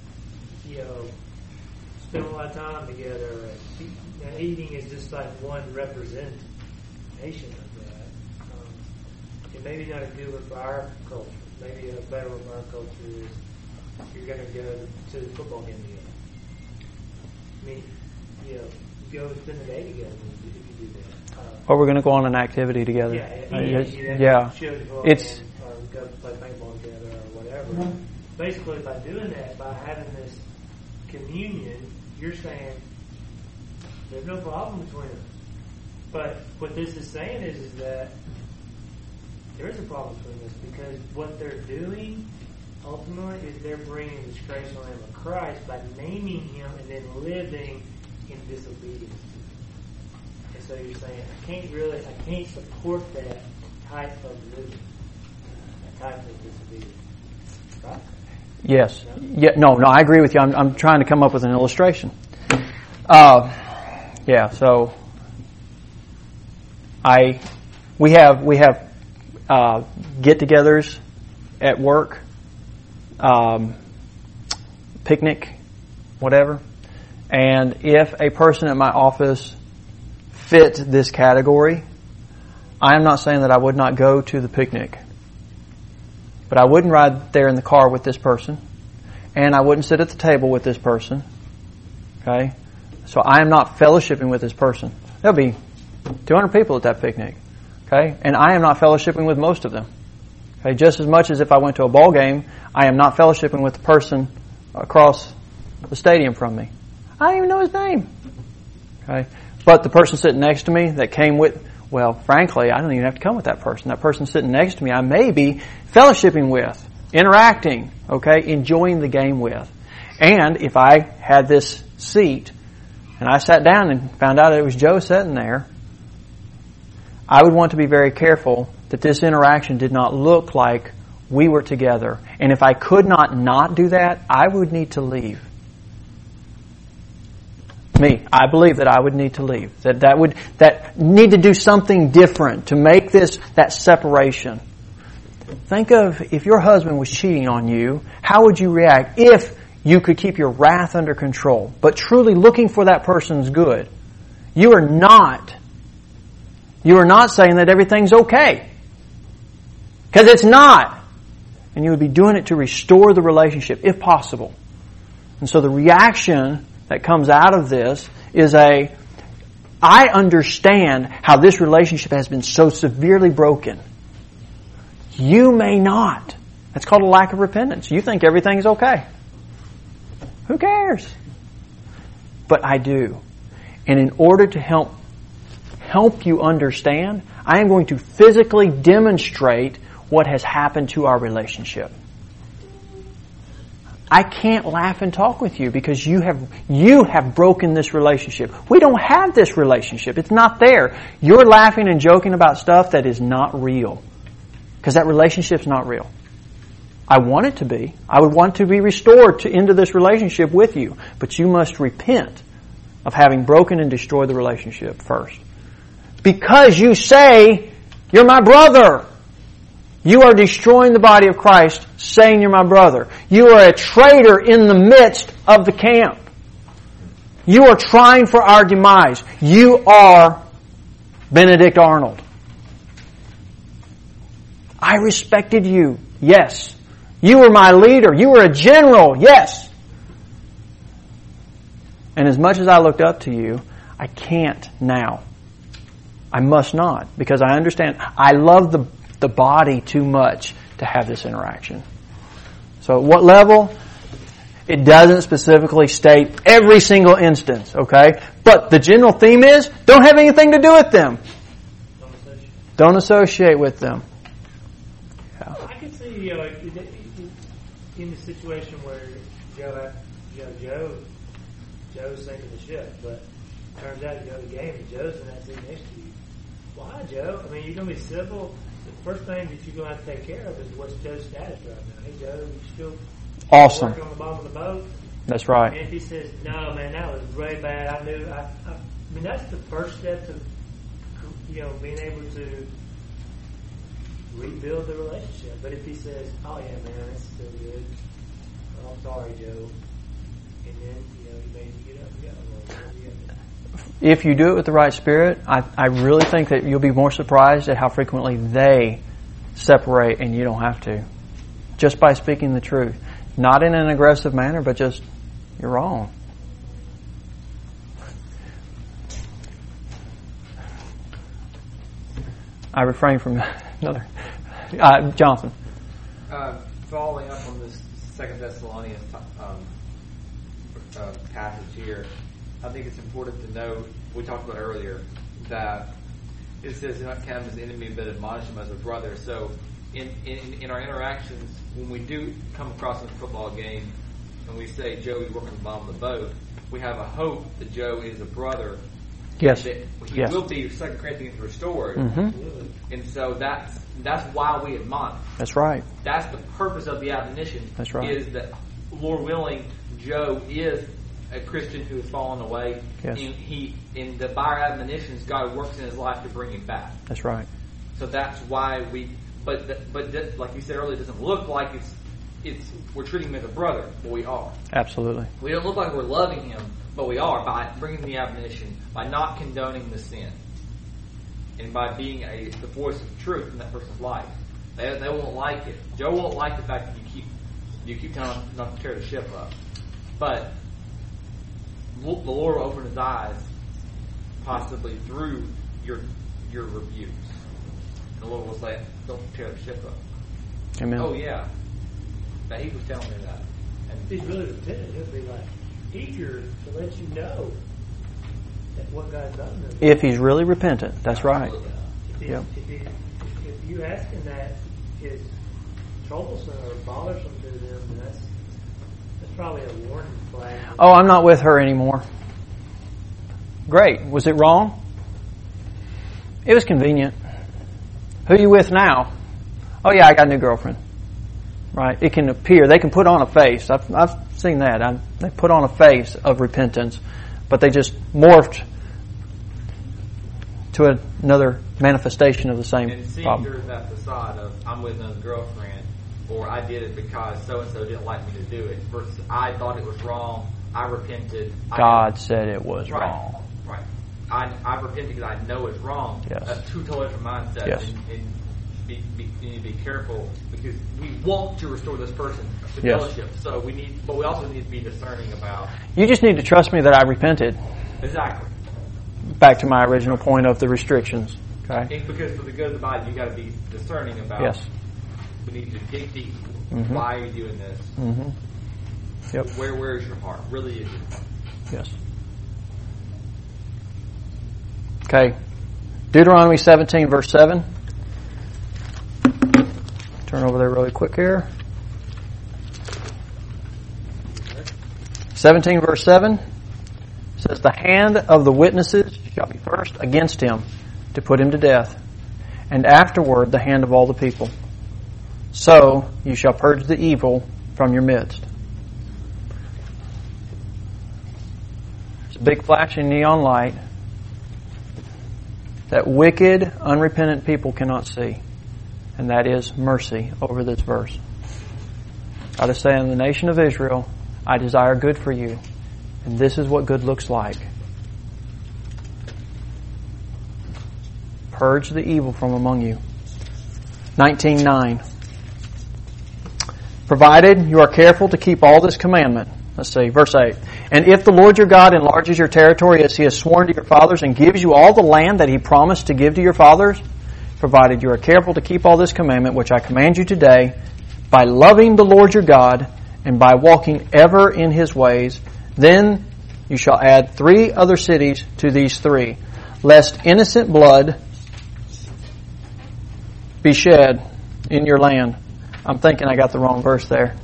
spending a lot of time together. And eating is just like one representation of that. It may be not a good one for our culture. Maybe a better one for our culture is you're going to go to the football game together. I mean, you go spend the day together if you do that. Or we're going to go on an activity together. Yeah. It's or go play paintball together or whatever. Mm-hmm. Basically, by doing that, by having this communion, you're saying there's no problem between us. But what this is saying is that there is a problem between us because what they're doing ultimately is they're bringing disgrace on the name of Christ by naming Him and then living in disobedience. And so you're saying, I can't support that type of living, that type of disobedience. Right? Yes. No, I agree with you. I'm trying to come up with an illustration. So we have get-togethers at work, picnic, whatever. And if a person at my office fit this category, I am not saying that I would not go to the picnic. But I wouldn't ride there in the car with this person. And I wouldn't sit at the table with this person. Okay? So I am not fellowshipping with this person. There'll be 200 people at that picnic. Okay? And I am not fellowshipping with most of them. Okay? Just as much as if I went to a ball game, I am not fellowshipping with the person across the stadium from me. I don't even know his name. Okay? But the person sitting next to me that came with, well, frankly, I don't even have to come with that person. That person sitting next to me, I may be fellowshipping with, interacting, okay, enjoying the game with. And if I had this seat and I sat down and found out it was Joe sitting there, I would want to be very careful that this interaction did not look like we were together. And if I could not do that, I would need to leave. I believe that I would need to leave. That need to do something different to make that separation. Think of if your husband was cheating on you, how would you react if you could keep your wrath under control, but truly looking for that person's good, you are not saying that everything's okay. Because it's not. And you would be doing it to restore the relationship, if possible. And so the reaction that comes out of this is I understand how this relationship has been so severely broken. You may not. That's called a lack of repentance. You think everything's okay. Who cares? But I do. And in order to help you understand, I am going to physically demonstrate what has happened to our relationship. I can't laugh and talk with you because you have broken this relationship. We don't have this relationship. It's not there. You're laughing and joking about stuff that is not real. Because that relationship's not real. I want it to be. I would want to be restored into this relationship with you. But you must repent of having broken and destroyed the relationship first. Because you say, you're my brother. You are destroying the body of Christ, saying you're my brother. You are a traitor in the midst of the camp. You are trying for our demise. You are Benedict Arnold. I respected you. Yes. You were my leader. You were a general. Yes. And as much as I looked up to you, I can't now. I must not, because I understand I love the body too much to have this interaction. So at what level? It doesn't specifically state every single instance, okay? But the general theme is, don't have anything to do with them. Don't associate with them. Yeah. I can see, in the situation where Joe's sinking the ship, but it turns out you go to the game and Joe's in that seat next to you. Why, Joe? I mean, you're going to be civil. The first thing that you're going to have to take care of is what's Joe's status right now. Hey, Joe, you still awesome. Working on the bottom of the boat? That's right. And if he says, no, man, that was really bad. I mean, that's the first step to, being able to rebuild the relationship. But if he says, oh, yeah, man, that's still good. Well, I'm sorry, Joe. And then, he made you get up and go. If you do it with the right spirit, I really think that you'll be more surprised at how frequently they separate and you don't have to. Just by speaking the truth. Not in an aggressive manner, but just, you're wrong. I refrain from another. Jonathan. Following up on this 2 Thessalonians passage here, I think it's important to know, we talked about earlier, that it says, do not count him as an enemy, but admonish him as a brother. So in our interactions, when we do come across in a football game, and we say, Joe, we work on the bottom of the boat, we have a hope that Joe is a brother. Yes. That he will be 2 Corinthians restored. Mm-hmm. And so that's why we admonish. That's right. That's the purpose of the admonition. That's right. Is that, Lord willing, Joe is a Christian who has fallen away. Yes. And by our admonitions, God works in his life to bring him back. That's right. So that's why but like you said earlier, it doesn't look like we're treating him as a brother, but we are. Absolutely. We don't look like we're loving him, but we are by bringing the admonition, by not condoning the sin, and by being the voice of truth in that person's life. They won't like it. Joe won't like the fact that you keep telling him not to tear the ship up, but the Lord will open his eyes, possibly through your rebukes. And the Lord will say, don't tear the ship up. Amen. Oh, yeah. That he was telling me that. And if he's really repentant, he'll be like eager to let you know that what God's done. If he's really repentant, that's right. If you ask him that is troublesome or bothersome to them, that's probably a warning flag. Oh, I'm not with her anymore. Great. Was it wrong? It was convenient. Who are you with now? Oh yeah, I got a new girlfriend. Right? It can appear. They can put on a face. I've seen that. They put on a face of repentance, but they just morphed to another manifestation of the same and seeing problem. through that facade of I'm with another girlfriend, or I did it because so-and-so didn't like me to do it, versus I thought it was wrong, I repented. God said it was right, wrong. Right. I repented because I know it's wrong. Yes. That's two totally different mindsets. Yes. And you need to be careful because we want to restore this person to Yes. fellowship. So but we also need to be discerning about. You just need to trust me that I repented. Exactly. Back to my original point of the restrictions. Okay. And because for the good of the body, you got to be discerning about. Yes. We need to dig deep. Mm-hmm. Why are you doing this? Mm-hmm. Yep. Where is your heart? Really is your heart? Yes. Okay. Deuteronomy 17, verse 7. Turn over there really quick here. 17, verse 7 says, "The hand of the witnesses shall be first against him to put him to death, and afterward the hand of all the people. So you shall purge the evil from your midst." It's a big flashing neon light that wicked, unrepentant people cannot see. And that is mercy over this verse. God is saying, the nation of Israel, I desire good for you. And this is what good looks like. Purge the evil from among you. 19:9. Provided you are careful to keep all this commandment. Let's see, verse 8. "And if the Lord your God enlarges your territory as He has sworn to your fathers and gives you all the land that He promised to give to your fathers, provided you are careful to keep all this commandment which I command you today, by loving the Lord your God and by walking ever in His ways, then you shall add 3 other cities to these 3, lest innocent blood be shed in your land." I'm thinking I got the wrong verse there.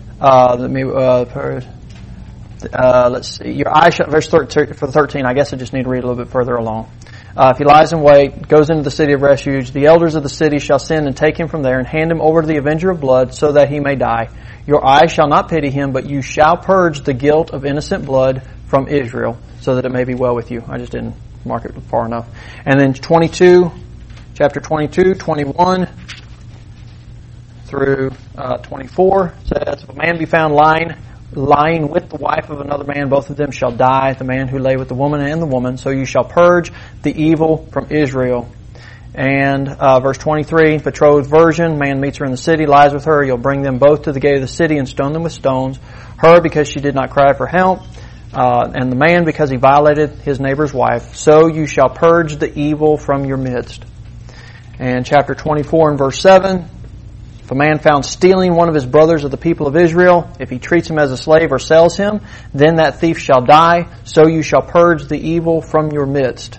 Let's see. Your eye shall, verse 13, I guess I just need to read a little bit further along. "If he lies in wait, goes into the city of refuge, the elders of the city shall send and take him from there and hand him over to the avenger of blood so that he may die. Your eye shall not pity him, but you shall purge the guilt of innocent blood from Israel so that it may be well with you." I just didn't mark it far enough. And then chapter 22, 21 through 24 says, "If a man be found lying with the wife of another man, both of them shall die, the man who lay with the woman and the woman. So you shall purge the evil from Israel." And verse 23, "Betrothed virgin, man meets her in the city, lies with her. You'll bring them both to the gate of the city and stone them with stones. Her because she did not cry for help, and the man because he violated his neighbor's wife. So you shall purge the evil from your midst." And chapter 24 and verse 7, "If a man found stealing one of his brothers of the people of Israel, if he treats him as a slave or sells him, then that thief shall die. So you shall purge the evil from your midst."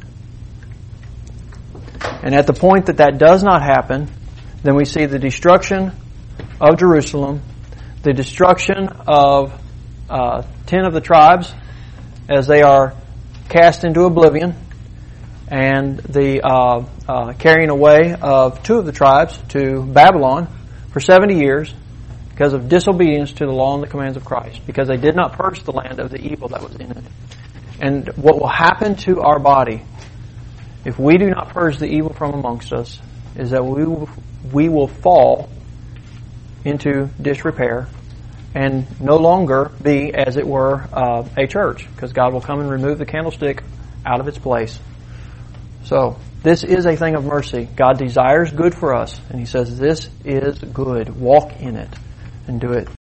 And at the point that does not happen, then we see the destruction of Jerusalem, the destruction of 10 of the tribes as they are cast into oblivion, and the carrying away of 2 of the tribes to Babylon for 70 years because of disobedience to the law and the commands of Christ, because they did not purge the land of the evil that was in it. And what will happen to our body if we do not purge the evil from amongst us is that we will fall into disrepair and no longer be, as it were, a church, because God will come and remove the candlestick out of its place. So, this is a thing of mercy. God desires good for us, and He says this is good. Walk in it and do it.